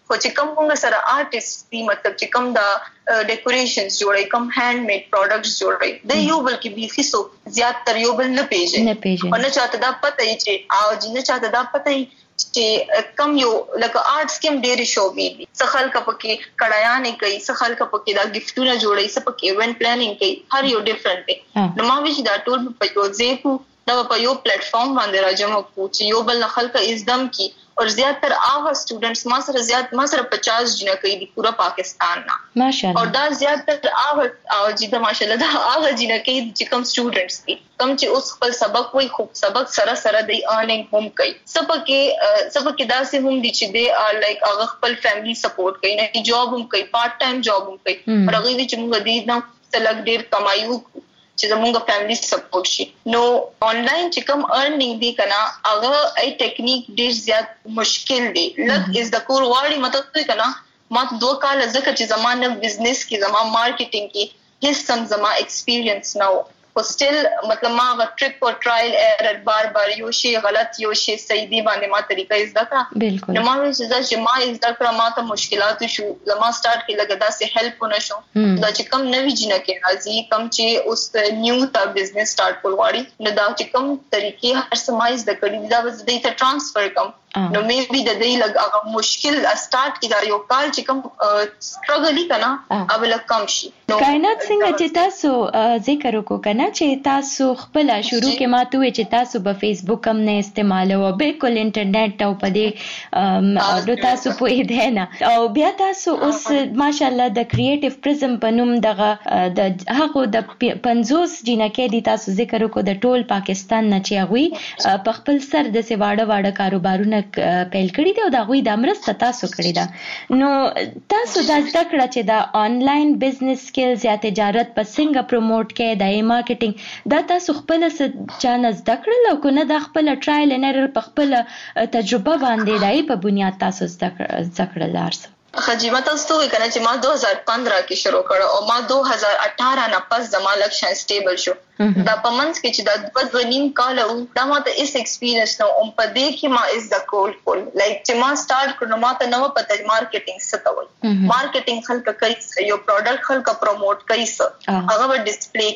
خو چې کوم موږ سره آرټیست دي مطلب چې کوم دا ډیکوریشنز جوړي کوم هاند میډ پروډکټس جوړي د یو بل کې بیخي سو زیات تر یو بل نه پیژني نه پیژني او نه چاته دا پته یي چې او جن چاته دا پته یي چې کم یو لکه آرټس کې ډېری شو بي څه خلک پکې کډایانې کوي څه خلک پکې دا گیفټونه جوړي څه پکې ایونت پلانینګ کوي هر یو ډیفرنٹ دی نو ما وی چې دا ټول په یو ځای کو دا په یو پلیټ فارم باندې راجمع کو چې یو بل خلک ازدم کی اور زیات تر هغه سټوډنټس ما سره زیات ما سره پچاس جنہ کوي د پورا پاکستان نه ماشاءالله اور دا زیات تر هغه او چې دا ماشاءالله دا هغه جنہ کوي چې کوم سټوډنټس دي کوم چې اوس خپل سبق وای خو سبق سره سره د ارنینګ هم کوي سبقې سبقې داسې هم دي چې د لایک هغه خپل فیملی سپورټ کوي نه جاب هم کوي پارت ټایم جاب هم کوي اور هغه چې موږ دې نه تلګ ډیر کمایو چې زموږ فیملی سپورټ شي نو آنلاین چې کوم ارنینګ دی کنه هغه ای ټیکنیک ډیر زیات مشکل دی لږ از د کور واړی مطلب څه کنه ما دوه کال ځکه چې زمانه بزنس کې زما مارکیټینګ کې هیڅ سم زما ایکسپیرینس نه و خو سټیل مطلب ما غو ټریک او ټرایل ایرر بار بار یو شی غلط یو شی صحیح دی باندې ما طریقې زده کړه بالکل نو ما چې ما زده کړه ما ته مشکلات شو زما سٹارټ کې لګا دا سه هیلپ ونه شو دا چې کم نوی جنہ کې راځي کم چې اوس نیو تا بزنس سٹارټ کول غواړي نو دا چې کم طریقې هر سمایز د کړي دا وز د ته ټرانسفر کم نو مې بي د دې لګ هغه مشکل سٹارټ کې دا یو کال چې کم سټرګل کنا او لکه کم شي کائنات څنګه چې تاسو ذکر وکړو کنه چې تاسو خپل شروع کې ماته وي چې تاسو په فیسبوک هم نه استعمالو بالکل انټرنیټ او په دې د تاسو په دې نه او بیا تاسو اوس ماشاءالله د کریټیو پرزم په نوم دغه د هغه د پنځوس جنکې دي تاسو ذکر وکړو د ټول پاکستان نه چې هغه په خپل سر د سیواړه واړه کاروبارونه پیل کړی دی او دا غوي د امرسته تاسو کړی دا نو تاسو د زده کړه چې دا آنلاین بزنس سکلز یا تجارت په څنګه پروموټ کې د مارکیټینګ دا تاسو خپل څه چانه زده کړل او کنه د خپل ټرایل ان ایرر په خپل تجربه باندې دای په بنیاد تاسو زده کړل ارسه خجیمه تاسو ته کنه چې ما دو هزار پندرہ کې شروع کړو او ما دو هزار اٹھارہ نه پس زما لکشن سټیبل شو دا پمنس کې چې دا د ونیم کال او دا ما ته اس ایکسپیرینس نو ام په دې کې ما از د کول کول لایک چې ما سٹارټ کړو ما ته نو پته مارکیټینګ څه ته وایي مارکیټینګ خلک کوي یو پروډکټ خلک پروموټ کوي څه هغه به ډسپلی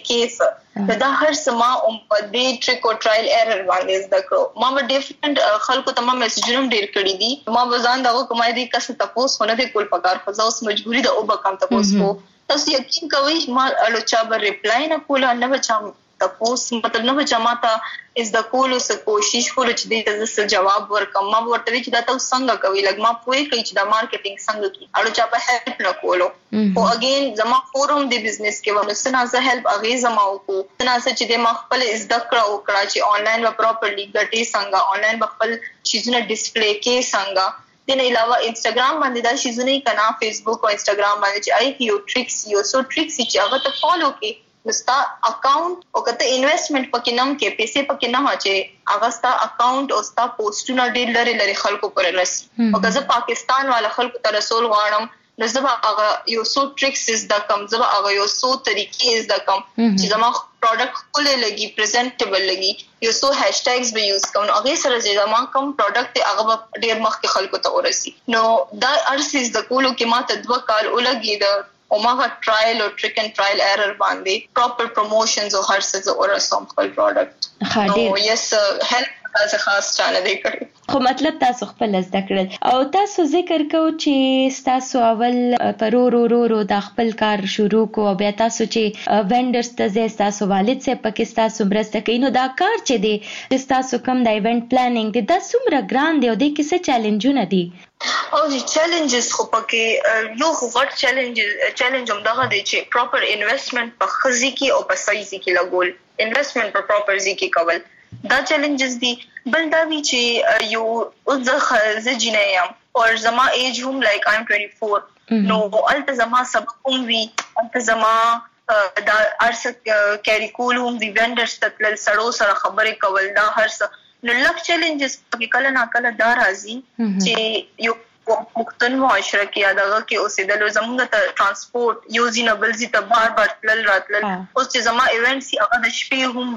کې دا هر سما ام په دې ټریک او ټرایل ایرر باندې زده کړو ما به ډیفرنٹ خلکو ته ما میسجونه ډیر کړی دي ما بزان دا کومه دې کس تاسو نه دې کول پکار خو اوس مجبوری ده او بکم تاسو تاسو یقین کوئ ما الوچا به ریپلای نه کوله نه بچا تاسو مطلب نه بچا ماته از د کولو څه کوشش کول چې دې ته جواب ورکم ما ورته چې دا تاسو څنګه کوي لګ ما پوي کوي چې دا مارکیټینګ څنګه کی الوچا په هیلپ نه کولو او اگین زما فورم دی بزنس کې ونه سنا زه هیلپ اغه زما کو سنا چې دې ما خپل از د کړه او کړه چې آنلاین و پراپرلی ګټي څنګه آنلاین خپل چیزونه ډسپلی کې څنګه دین علاوه انستګرام باندې دا شیزونه کنا فیسبوک او انستګرام باندې چې آی کیو ټریکس یو سو ټریکس چې هغه ته فالو کې نستا اکاؤنٹ او کته انویسټمنٹ پکې نم کې پیسې پکې نه اچي هغه ستا اکاؤنٹ او ستا پوسټونه ډېر لري لري خلکو پر رسي او که پاکستان والا خلکو ته رسول غواړم نو زما هغه یو سو ټریکس از د کم زما هغه یو سو طریقې از د کم چې زما پروډکټ کوله لګي پریزنټیبل لګي یو سو هاشټیګز به یوز کوم هغه سره زما کوم پروډکټ هغه ډیر مخ کې خلکو ته ورسي نو دا ارسیز د کولو کې ماته دوه کال ولګي د او ما ټرایل او ټریک ان ټرایل ایرر باندې پراپر پروموشنز او هر څه او رسوم خپل پروډکټ نو یس هیلپ تاسو خاص چانه دی کړی خو مطلب تاسو خپل زده کړل او تاسو ذکر کو چې تاسو اول پرورو رو رو د خپل کار شروع کو او بیا تاسو چې وینډرز ته زه تاسو والد سره پکې تاسو مرسته کوي نو دا کار چې دی تاسو کوم د ایونت پلانینګ دی دا څومره ګران دی او د کیسه چیلنجونه دي او د چیلنجز خو پکې یو غټ چیلنج چیلنج هم دغه دی چې پراپر انویسټمنٹ په خزي کې او په سایز کې لګول انویسټمنٹ په پراپر ځای کې کول دا چیلنجز دي بل دا وی چې یو زه جنې یم او زما ایج هم لایک آی ایم ټوئنټي فور نو الته زما سبق هم وی الته زما دا ارس کیری کول هم دی وینډرز تل سړو سره خبرې کول دا هر څه نو لک چیلنجز پکې کله نا کله دا راځي چې یو مختن معاشره کې دغه کې اوسېدل زموږ ته ترانسپورت یو زینبل زی ته بار بار تل راتل اوس چې زما ایونټس هغه د شپې هم وی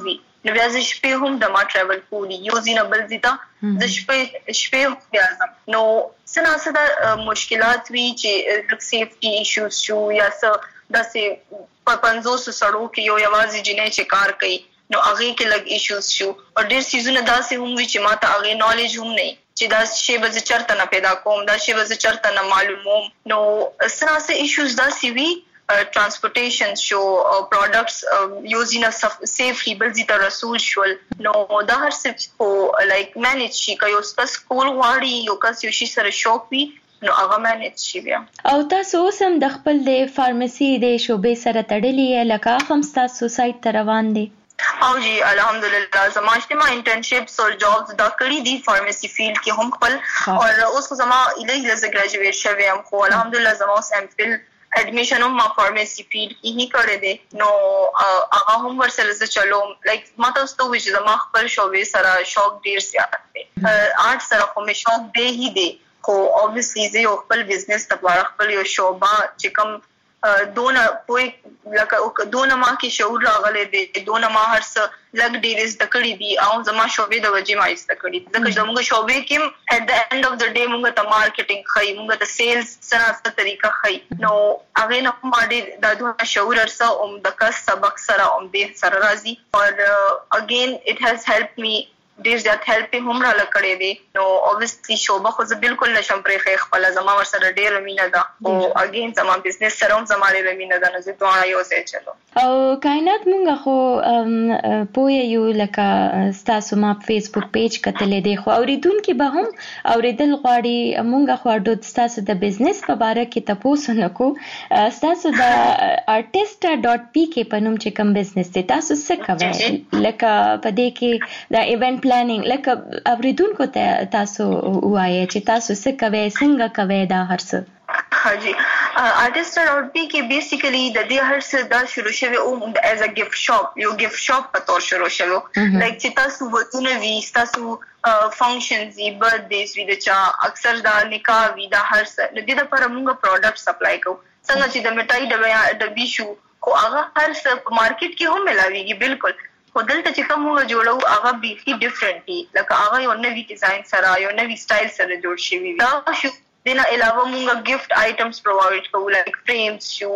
نو بیا زه شپې هم د ما ټریول کولی یو ځینه بل ځیته د شپې شپې بیا ځم نو څه نه څه د مشکلات وي چې سیفټي ایشوز شو یا څه داسې په پنځوسو سړو کې یو یوازې جنۍ چې کار کوي نو هغې کې لږ ایشوز شو او ډېر څیزونه داسې هم وي چې ما ته هغې نالج هم نه چې دا شی به زه چېرته نه پیدا کوم دا شی به زه چېرته نه معلوموم نو څه نه څه ایشوز داسې وي ټرانسپورټیشن شو او پروډکټس یو ځینه سیفلی بل ځای ته رسول شول نو دا هر څه خو لایک مینیج شي که یو کس کول غواړي یو کس یو شي سره شوق وي نو هغه مینیج شي بیا او تاسو اوس هم د خپل د فارمسي د شعبې سره تړلي یې لکه هم ستاسو سایت ته روان دی او جی الحمدلله زما اجتماع انټرنشپس او جابز دا کړی دي فارمسي فیلډ کې هم خپل او اوس خو زما الهی ز ګریجویټ شوی هم خو الحمدلله زما اوس ام فل admission هم ما فارمسي فیلډ کې هی کړی دی نو هغه هم ورسره زه چلوم لایک ما تاسو ته وایي چې زما خپل شعبې سره شوق ډیر زیات دی آرټ سره خو مې شوق دی هی دی خو اوبویسلی زه یو خپل بزنس لپاره خپل یو شعبه چې کوم دونه پوی لکه دونه ما کې شعور راغلی دی دونه ما هر څه لږ ډېر زده کړي دي او زما شعبې د وجې ما زده کړي دي ځکه چې زموږ شعبې کې ایٹ د اینډ اف د ډے موږ ته مارکیټینګ ښایي موږ ته سیلز څه نه څه طریقه ښایي نو هغې نه هم ما ډېر دا دونه شعور هر څه هم د کس سبق سره هم دې سره راځي اور اگین اټ هیز هیلپ می ډیر زیات هیلپ هم را لکړې دي نو اوبویسلی شوبه خو زه بالکل نشم پرې خپل زما ور سره ډیر مینه ده او اگین زما بزنس سره هم زما ډیر مینه ده نو زه دوه یو ځای چلو او کائنات مونږ خو پوهه یو لکه ستاسو ما فیسبوک پیج کتلې دی خو اوریدونکو به هم اوریدل غواړي مونږ خو د ستاسو د بزنس په اړه کې تاسو نه کو ستاسو د artista dot p k په نوم چې کوم بزنس دی تاسو څه کوئ لکه په دې کې د ایونت پلانینګ لکه اوریدونکو ته تاسو وایي چې تاسو څه کوئ څنګه کوئ دا هر څه ها جی artista dot p k بیسیکلی د دې هر څه دا شروع شوی او ایز ا گیفت شاپ یو گیفت شاپ په تور شروع شوی لایک چې تاسو ودونه وی تاسو فنکشنز وی برثډیز وی د چا اکثر دا نکاح وی دا هر څه د دې لپاره موږ پروډکټ سپلای کوو څنګه چې د میټای د ډبې شو خو هغه هر څه په مارکیټ کې هم ملاويږي بالکل خو دلته چې کوم موږ جوړو هغه بیخي ډیفرنٹ دي لکه هغه یو نوی ډیزاین سره یو نوی سټایل سره جوړ شوی دا شو دینه علاوه موږ گیفت آیټمز پرووایډ کوو لایک فریمز شو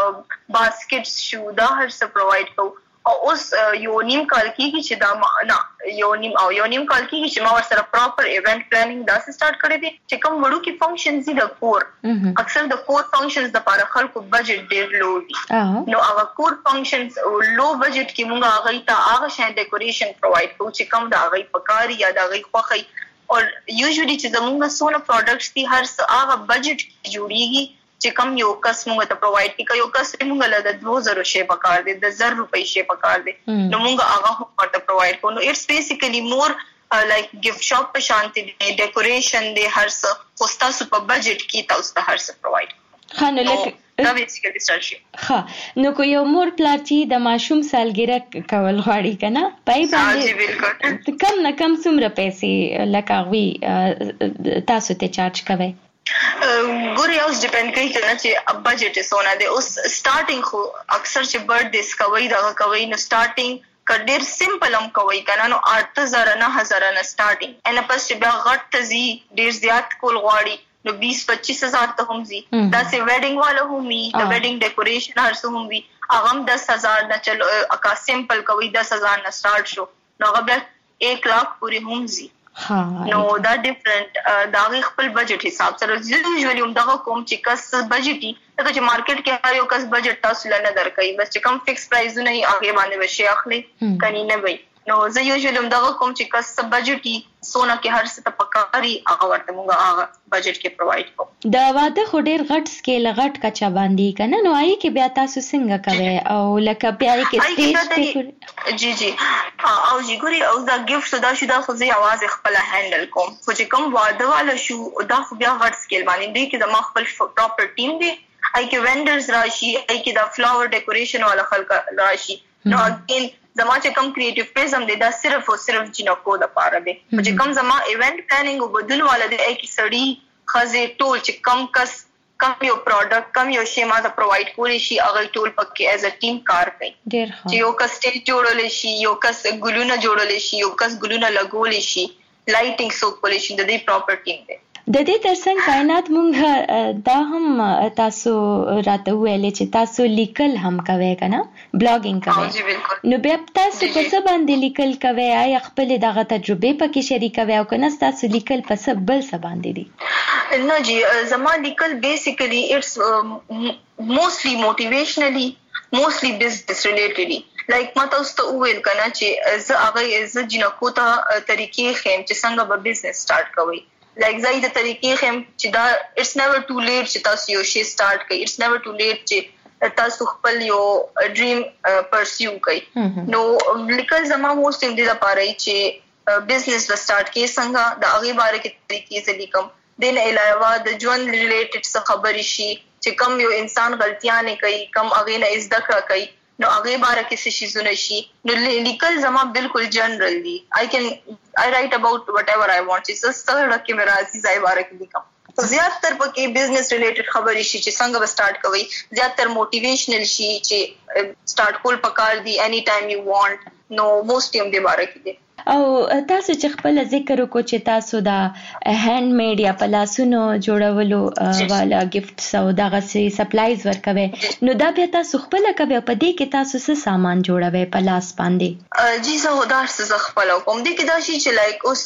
باسکټس شو دا هر څه پرووایډ کوو او اوس یو نیم کال کېږي چې دا نه یو نیم او یو نیم کال کېږي چې ما ورسره پراپر ایونت پلانینګ داسې سٹارټ کړی دی چې کوم وړوکي فنکشنز دي د کور اکثر د کور فنکشنز دپاره خلکو بجټ ډېر لو وي نو هغه کور فنکشنز لو بجټ کې موږ هغوی ته هغه شان ډیکوریشن پرووایډ کوو چې کوم د هغوی په کار یا د هغوی خوښوي او یوزولي چې زموږ څونه پروډکټس دي هر څه هغه بجټ کې جوړیږي چې کوم یو کس موږ ته پرووایډ کړي یو کس موږ له د دوه زره شی په کار دی د زر روپۍ شی په کار دی نو موږ هغه هم ورته پرووایډ کوو نو اټس بیسیکلی مور لایک گیفت شاپ په شانتي دی ډیکوریشن دی هر څه خو تاسو په بجټ کې تاسو ته هر څه پرووایډ ها نو لکه دا بیسیکلی سټارټ شي ها نو کو یو مور پلار چې د ماشوم سالګره کول غواړي کنه پای باندې بالکل کم نه کم څومره پیسې لکه وی تاسو ته چارج کوي ګوري اوس ډیپند کوي کنه چې بجټ یې څونه دی اوس سٹارټینګ خو اکثر چې برثډیز کوي دا کوي نو سٹارټینګ کډیر سمپل هم کوي کنه نو اته زره نه هزار نه سٹارټینګ ان پس چې بیا غټ تزي ډیر زیات کول غواړي نو بیس پچیس هزار ته هم زی دا سه ویډینګ والا هم وي د ویډینګ ډیکوریشن هر څه هم وي هغه هم دس هزار نه چلو اکا سمپل کوي دس هزار نه سٹارټ شو نو هغه بیا ایک لاکھ پوری هم زی نو دا ډیفرنٹ دا خپل بجټ حساب سره یوزولي هم دغه کوم چې کس بجټي لکه چې مارکیټ کې هر یو کس بجټ تاسو لنه درکوي بس چې کم فکس پرایز نه هغه باندې وشي اخلي کني نه وي نو زه یوزولي هم دغه کوم چې کس بجټي سونه کې هر څه ته پکاري هغه ورته موږ هغه بجټ کې پرووایډ کوو دا واده خو ډیر غټ سکیل غټ کچا باندې کنه نو آی کې بیا تاسو څنګه کوي او لکه بیا کې سټیج جی جی او جی ګوري او دا گیفت دا شو دا خو زه आवाज خپل هندل کوم خو چې کوم واده والا شو دا خو بیا غټ سکیل باندې دی کې زما خپل پراپر ټیم دی آی کې وینډرز راشي آی کې دا فلاور ډیکوریشن والا خلک راشي نو اگین زما چې کوم کریټیو پریزم دی دا صرف او صرف جنکو د پاره دی چې کوم زما ایونت پلانینګ او بدون والا دی کی سړی خزه ټول چې کم کس کم یو پروډکټ کم یو شی ما ته پرووایډ کولی شي هغه ټول پکې ایز ا ټیم کار کوي. ډېر ښه. چې یو کس سټیج جوړولی شي, یو کس ګلونه جوړولی شي, یو کس ګلونه لګولی شي, لایټینګ څوک کولی شي, د دې پراپر ټیم دی. د دې ترڅنګ کائنات مونږ دا هم تاسو راته ویلې چې تاسو لیکل هم کوئ کنه, بلاګینګ کوئ, نو بیا تاسو په څه باندې لیکل کوئ؟ آیا خپل دغه تجربه پکې شریکوي او کنه تاسو لیکل په څه بل څه باندې دي؟ نه جی, زما لیکل بیسیکلی اټس موستلی موټیویشنلی, موستلی بزنس ریلیټډلی. لایک ما تاسو ته وویل کنه چې زه هغه زه جنکو ته طریقې خیم چې څنګه به بزنس سٹارټ کوئ. لایک زای د طریقې خیم چې دا اټس نیور ټو لیټ چې تاسو یو شی سٹارټ کړئ, اټس نیور ټو لیټ چې تاسو خپل یو ډریم پرسیو کړئ. نو لیکل زما موست ان دې لپاره چې بزنس و سٹارټ کې څنګه د هغه باره کې طریقې زه لیکم. دین علاوه د ژوند ریلیټډ څه خبرې شي چې کم یو انسان غلطیاں نه کوي, کم هغه نه زده کړه کوي, نو هغه باره کې څه شیزونه شي. نو لیکل زما بالکل جنرال دي. I can I write about whatever I want. چې څه ډکه مې راځي ځای باره کې لیکم. زیاتره پکې بزنس ریلیټډ خبرې شي چې څنګه به سٹارټ کوي, زیاتره موټیویشنل شي چې سٹارټ کول پکار دی اني ټایم یو وانټ. نو موست ټیم دې باره کې دي. او تاسو چې خپل ذکر وکړو چې تاسو دا هاند میډ یا په لاسونو جوړولو والا گیفټس او دغه سي سپلایز ورکوي, نو دا بیا تاسو خپل کوي په دې کې تاسو څه سامان جوړوي په لاس باندې؟ جی زه دا څه خپل کوم. دې کې دا شي چې لایک اوس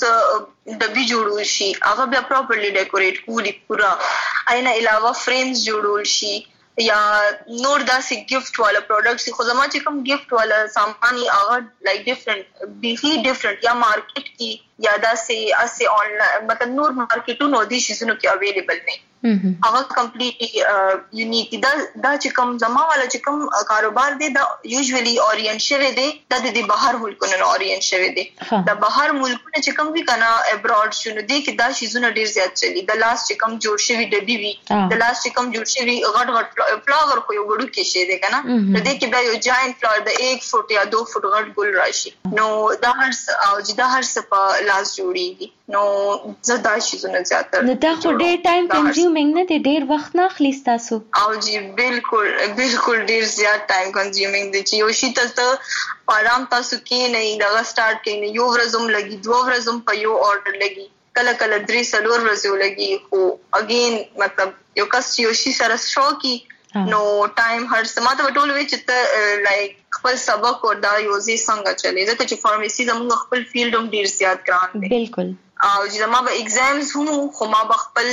ډبي جوړول شي, هغه بیا پراپرلی ډیکوریټ کولی پورا, اینه علاوه فریمز جوړول شي یا نور داسې گیفت والا پروډکټس. خو زما چې کوم گیفت والا سامان یې هغه لایک ډیفرنٹ بیخي ډیفرنٹ یا مارکیټ کې یا داسې اسې آنلاین مطلب نور مارکیټونو دي شیزونو کې اویلیبل نه, هغه کمپلیټلی یونیک. دا دا چې کوم زما والا چې کوم کاروبار دی دا یوزولي اورینټ شوی دی, دا د بهر ملکونو نه اورینټ شوی دی. د بهر ملکونو چې کوم وی کنه ابراډ شنو دي کې دا شیزونه ډیر زیات چلی. د لاس چې کوم جوړ شوی ډبي وی, د لاس چې کوم جوړ شوی غټ غټ فلاور خو یو غړو کې شي دی کنه, نو دې کې بیا یو جاینټ فلاور د یک فوټ یا دو فوټ غټ ګل راشي. نو دا هر او چې دا هر څه په لاس جوړیږي. نو زه دا شیزونه زیاتره نو دا خو ډیر ټایم کنزیومینګ نه دی, ډیر وخت نه اخلي تاسو؟ او جی بالکل بالکل ډیر زیات ټایم کنزیومینګ دی چې یو شی ته آرام تاسو کې نه دا سٹارټ کې نه یو ورځم لګي, دوه ورځم په یو اورډر لګي, کله کله درې څلور ورځې لګي. خو اگین مطلب یو کس یو شی سره شوقي نو ټایم هر سماته ټول وی چې ته لایک خپل سبق او دا یو ځای څنګه چلی. ځکه چې فارمیسي زموږ خپل فیلډ هم ډیر زیات ګران دی. بالکل. او چې ما به ایگزامز هم خو ما به خپل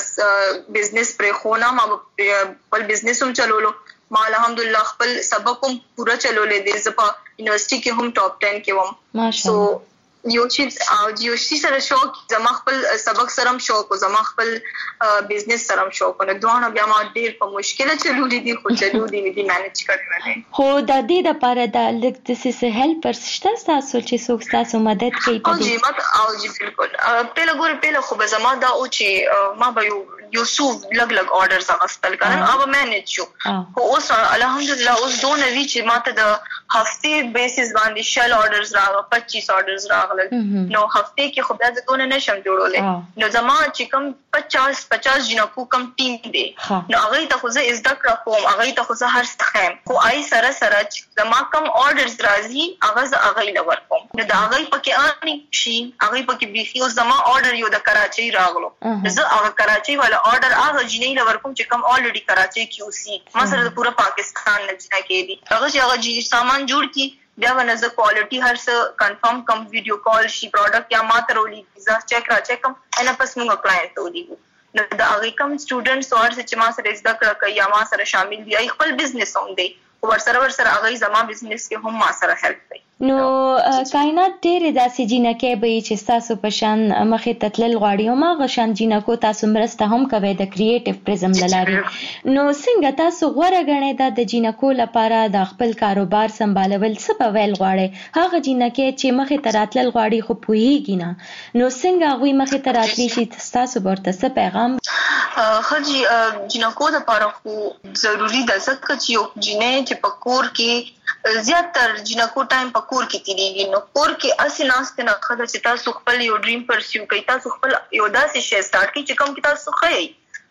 بزنس پرې خونه, ما به خپل بزنس هم چلولو, ما الحمدلله خپل سبق هم پورا چلولې دي. زه په یونیورسيټي کې هم ټاپ ټن کې وم. ماشاءالله. یو چې او یو شي سره شوق, زما خپل سبق سره هم شوق او زما خپل بزنس سره هم شوق, نو دوه بیا ما ډیر په مشکله چلولې دي, خو چلولې مې دي مانج کړل نه. خو د دې لپاره د لږ د سیس هیلپر شته تاسو چې څوک تاسو مدد کوي په دې؟ او جی مت او جی بالکل. پهله ګور پهله خو به زما دا او چې ما به یو یو سو لګ لګ اورډرز اغستل کړم, او مانج شو. خو اوس الحمدلله اوس دوه نوی چې ماته د هفتې بیسس باندې شل اورډرز راغله, پچیس اورډرز راغله. نو هفته کې خو بیا د دونه نشم جوړولې. نو زما چې کوم پچاس پچاس جنکو کم ټیم دی, نو هغه ته خو زه زده کړه کوم, هغه ته خو زه هر څه خیم, خو آی سره سره چې زما کم اورډرز راځي هغه زه هغه لور کوم. نو دا هغه پکې اني شي, هغه پکې بيخي او زما اورډر یو د کراچۍ راغلو, زه هغه کراچۍ والا اورډر هغه جنې لور کوم چې کم الریډي کراچۍ کې اوسي. ما سره د پورا پاکستان نه جنا کې دي, هغه چې هغه جی سامان جوړ کی بیا ونزه کوالټي هر څه کنفرم کم, ویډیو کال شي پروډکټ یا ماته رولي ویزا چیک را چیک کم, انا پس موږ کلاینټ ته ودیږو. نو دا هغه کم سټوډنټس اور چې ما سره زده کړه کوي یا ما سره شامل دي, خپل بزنس هم دی, ور سره ور سره هغه زما بزنس کې هم ما سره هیلپ کوي. نو کائنات ډېر داسې جنکې به چې تاسو په شان مخې ته تلل غواړي او ما غشان جنکو تاسو مرسته هم کوي د کریټیو پریزم لاري. نو څنګه تاسو غوړه غنې دا د جنکو لپاره د خپل کاروبار سمبالول څه په ویل غواړي؟ هغه جنکې چې مخې ته راتلل غواړي خو پوهیږي نه, نو څنګه غوي مخې ته راتلی شي تاسو ورته څه پیغام؟ خجی جنکو د لپاره خو ضروری ده ځکه چې یو جنې چې په کور کې زیاتر جنکو ټایم په کور کې تیریږي, نو کور کې اسی ناشته نه خدای چې تاسو خپل یو ډریم پرسیو کوي, تاسو خپل یو داسې شی سٹارټ کړئ چې کوم کې تاسو خایي,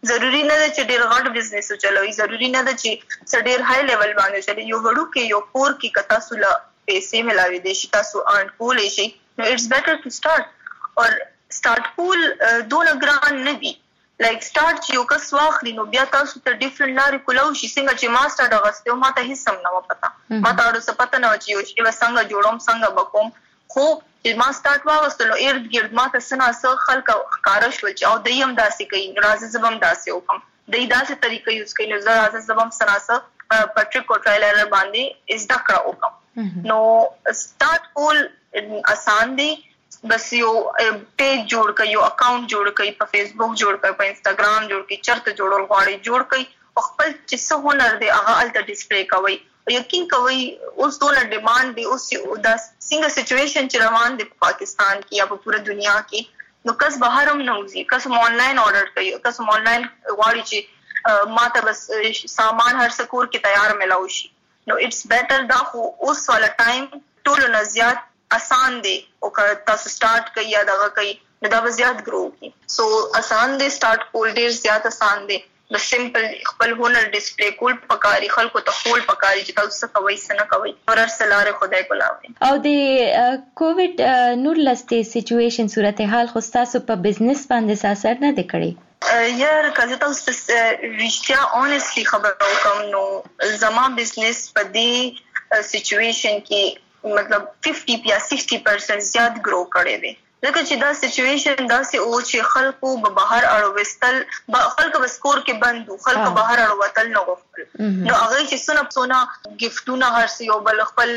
ضروری نه ده چې ډېر غټ بزنس وچلوي، ضروری نه ده چې ډېر های لیول باندې چلي. یو وړو کې یو کور کې کتا سوله پیسې ملاوي دي شي تاسو اند کولې شي، نو اټس بیٹر ټو سٹارټ. اور سٹارټ کول دونه ګران نه وي، لایک سٹارټ چې یو کس واخلي نو بیا تاسو ته ډیفرنٹ لارې کولای شي. څنګه چې ما سٹارټ اغستو ما ته هیڅ هم نه و پته، ما ته اړو څه پته نه و چې یو شی وسنګ جوړوم څنګه بکوم. خو چې ما سٹارټ واغستلو ارد ګرد ما ته سنا څه خلک ښکارا شول چې او د یم داسې کوي، راځه زبم داسې وکم، د داسې طریقې یوز کوي، نو زه راځه زبم سنا څه پټریک او ټرایلر باندې از دکړه وکم. نو سٹارټ کول آسان دی، بس یو پیج جوړ کړئ، یو اکاؤنٹ جوړ کړئ، په فیسبوک جوړ کړئ، په انستګرام جوړ کړئ، چرته جوړول غواړئ جوړ کړئ او خپل چې څه هنر دی هغه الته ډسپلی کوئ. یقین کوئ اوس دونه ډیمانډ دی، اوس دا څنګه سچویشن چې روان دی په پاکستان کې یا په پوره دنیا کې، نو کس بهر هم نه وځي، کس هم آنلاین آرډر کوي، کس هم آنلاین غواړي چې ما ته بس سامان هر څه کور کې تیار ملاو شي. نو اټس بیټر دا خو اوس والا ټایم ټولو نه زیات آسان دی او که تاسو سٹارټ کوي یا دغه کوي نو دا به زیات ګرو کوي. سو آسان دی سٹارټ کول، ډیر زیات آسان دی. د سمپل خپل هنر ډسپلی کول پکاري، خلکو ته خول پکاري چې تاسو څه کوي څه نه کوي، ورر سلاره خدای کولاوي. او د کووډ نولس سچویشن صورتحال خو تاسو په بزنس باندې اثر نه دی کړی؟ یار که تاسو رښتیا اونستلی خبر وکم نو زما بزنس په دې سچویشن کې مطلب پچاس یا ساٹھ پرسنٹ زیات ګرو کړی دی، ځکه چې دا سچویشن داسې او چې خلکو به بهر اړوستل، خلکو به سکور کې بند وو، خلکو بهر اړوتل نه غوښتل، نو هغه چې څونه څونه گیفټونه هر څه یو بل خپل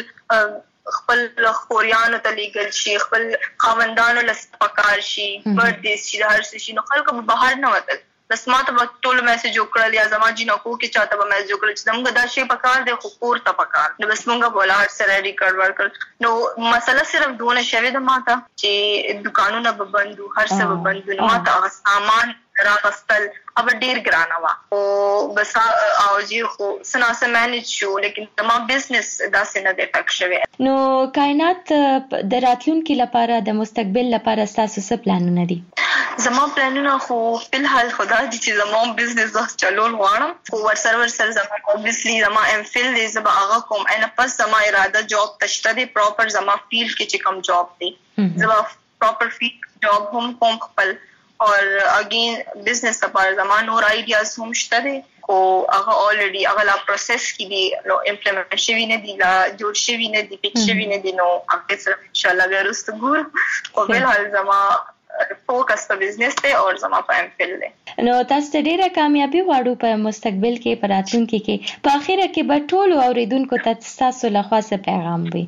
خپل خوريانو ته لیږل شي، خپل خاوندانو له پکار شي، برډیز شي، هر څه شي، نو خلکو به بهر نه وتل. بس ما ته ټول میسج وکړل یا زما جنکو کې چاته به میسج وکړل چې زموږ دا شی پکار دی خو کور ته پکار، نو بس موږ بولا هر سره ریکارډ ورکړ. نو مسله صرف دونه شوی د ما ته چې دکانونه به بندو، هر څه به بندو، نو ما ته هغه سامان راغستل अब ډیر ګرانه وا او بس او جی خو سناسه مانیج شو، لیکن زما بزنس داسې نه دی ټک شوی. نو کائنات د راتلونکي لپاره د مستقبل لپاره تاسو څه پلانونه دي؟ زما پلانونه خو فلحال خدا دي چې زما بزنس زه چلول غواړم، خو ورسره ورسره زما اوبویسلی زما ام فل دی زما هغه کوم ان پس زما اراده جاب تشته دی پراپر زما فیلډ کې چې کوم جاب دی زما پراپر فیلډ جاب هم کوم خپل اور اگین بزنس لپاره زما نور آیډیاز هم شته دي خو هغه الریډي هغه لا پروسس کې دي، نو امپلیمنٹ شوی نه دي، لا جوړ شوی نه دي، پک شوی نه دي، نو هغه سره ان شاء الله ورست ګور او بهر زما فوکس په بزنس ته او زما په ام فل دی. نو تاسو ډیره کامیابی واړو په مستقبل کې په راتلونکي کې، په اخیره کې به ټول اوریدونکو ته تاسو له خاصه پیغام وي؟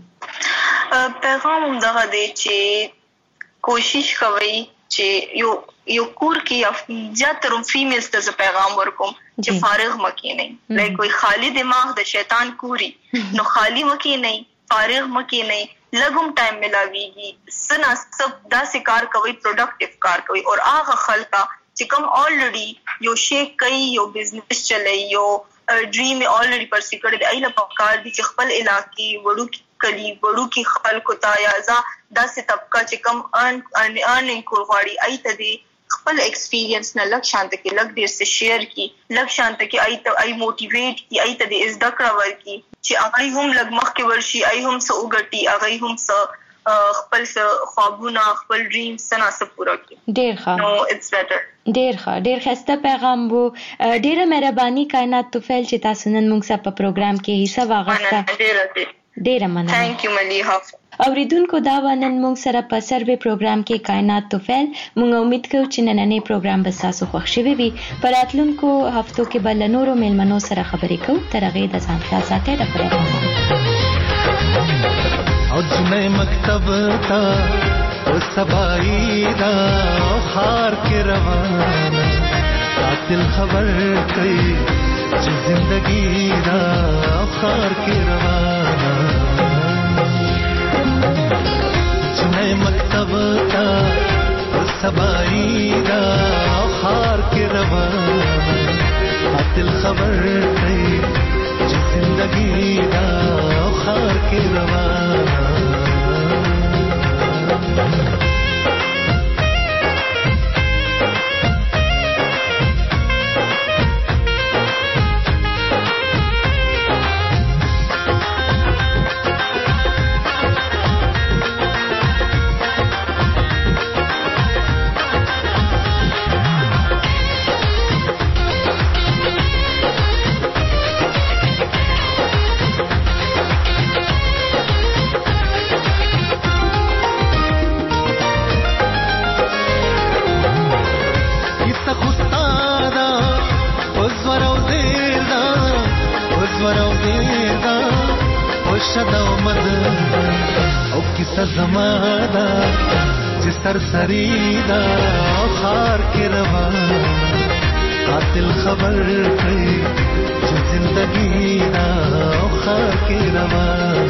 پیغام هم دغه دی چې کوشش کوئ چې یو یو کور کې یا زیاتره فیمیلز ته پیغام ورکوم چې فارغ مکی نه، لکه کوئی خالی دماغ د شیطان کوری، نو خالی مکی نه، فارغ مکی نه، لګوم ټایم ملاویږي، سنا سب داسې کار کوي، پروډکټیو کار کوي، او هغه خلک چې کوم الریډي یو شی کوي، یو بزنس چلای، یو ډریم الریډي پرسی کړی دی، ایله پکار دي چې خپل علاقې وړو کلی وړو کې خلکو ته یا ځا داسې طبقه چې کم ارن ارنینګ کول غواړي ای ته دی خپل ایکسپیرینس نه لږ شانته کې لږ ډیر څه شیر کی، لږ شانته کې ای ته ای موټیویټ کی، ای ته د زده کړه ورکی چې هغه هم لږ مخ کې ورشي، ای هم څه وګټي، هغه هم څه خپل څه خوابونه خپل ډریمز سنا څه پوره کړي. ډیر ښه، نو اټس بیټر. ډیر ښه، ډیر ښه پیغام وو. ډیره مهرباني کائنات توفیل چې تاسو نن موږ سره په پروګرام کې حصہ واغسته. ډیره ډیره مننه. ثانک یو ملیحه. اوریدونکو دا ونن موږ سره په سروې پروګرام کې کائنات توفیل، موږ امید کوو چې نننې پروګرام به تاسو خوښ شوی وي. په راتلونکو هفتو کې به له نورو میلمنو سره خبرې کوو. تر هغې د ځان خیال ساتئ. د خدای او جنې مکتب تا او سبایی دا خار کې روانه قاتل خبر کوي چې زندگی دا خار کې روانه جنې مکتب تا او سبایی دا خار کې روانه قاتل خبر کوي چې زندگی دا خار کې روانه ته زماده چې سرسری دا خار کې روان قاتل خبر کړي چې زندگی دا خار کې روان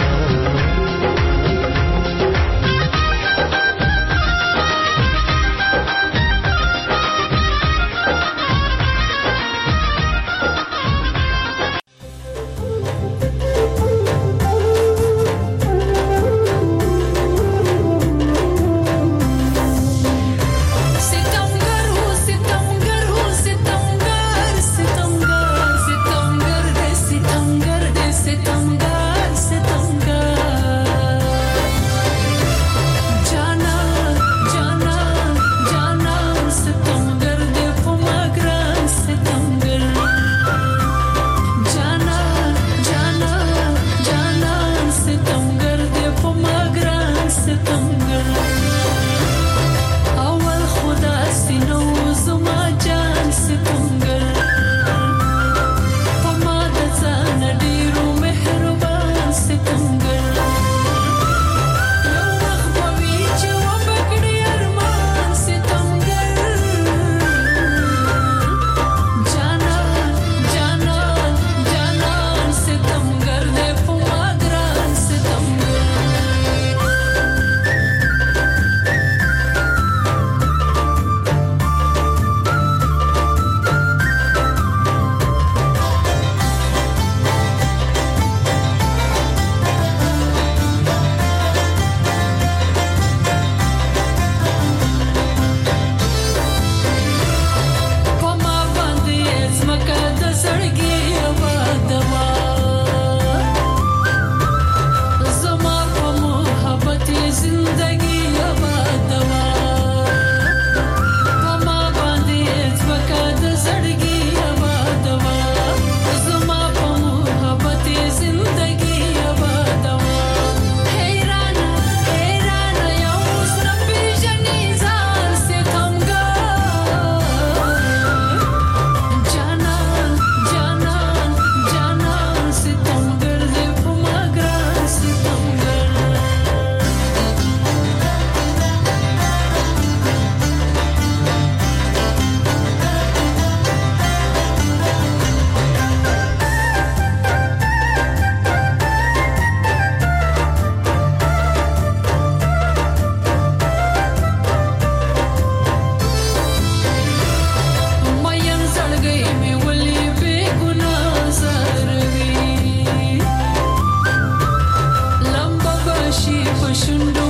Shundu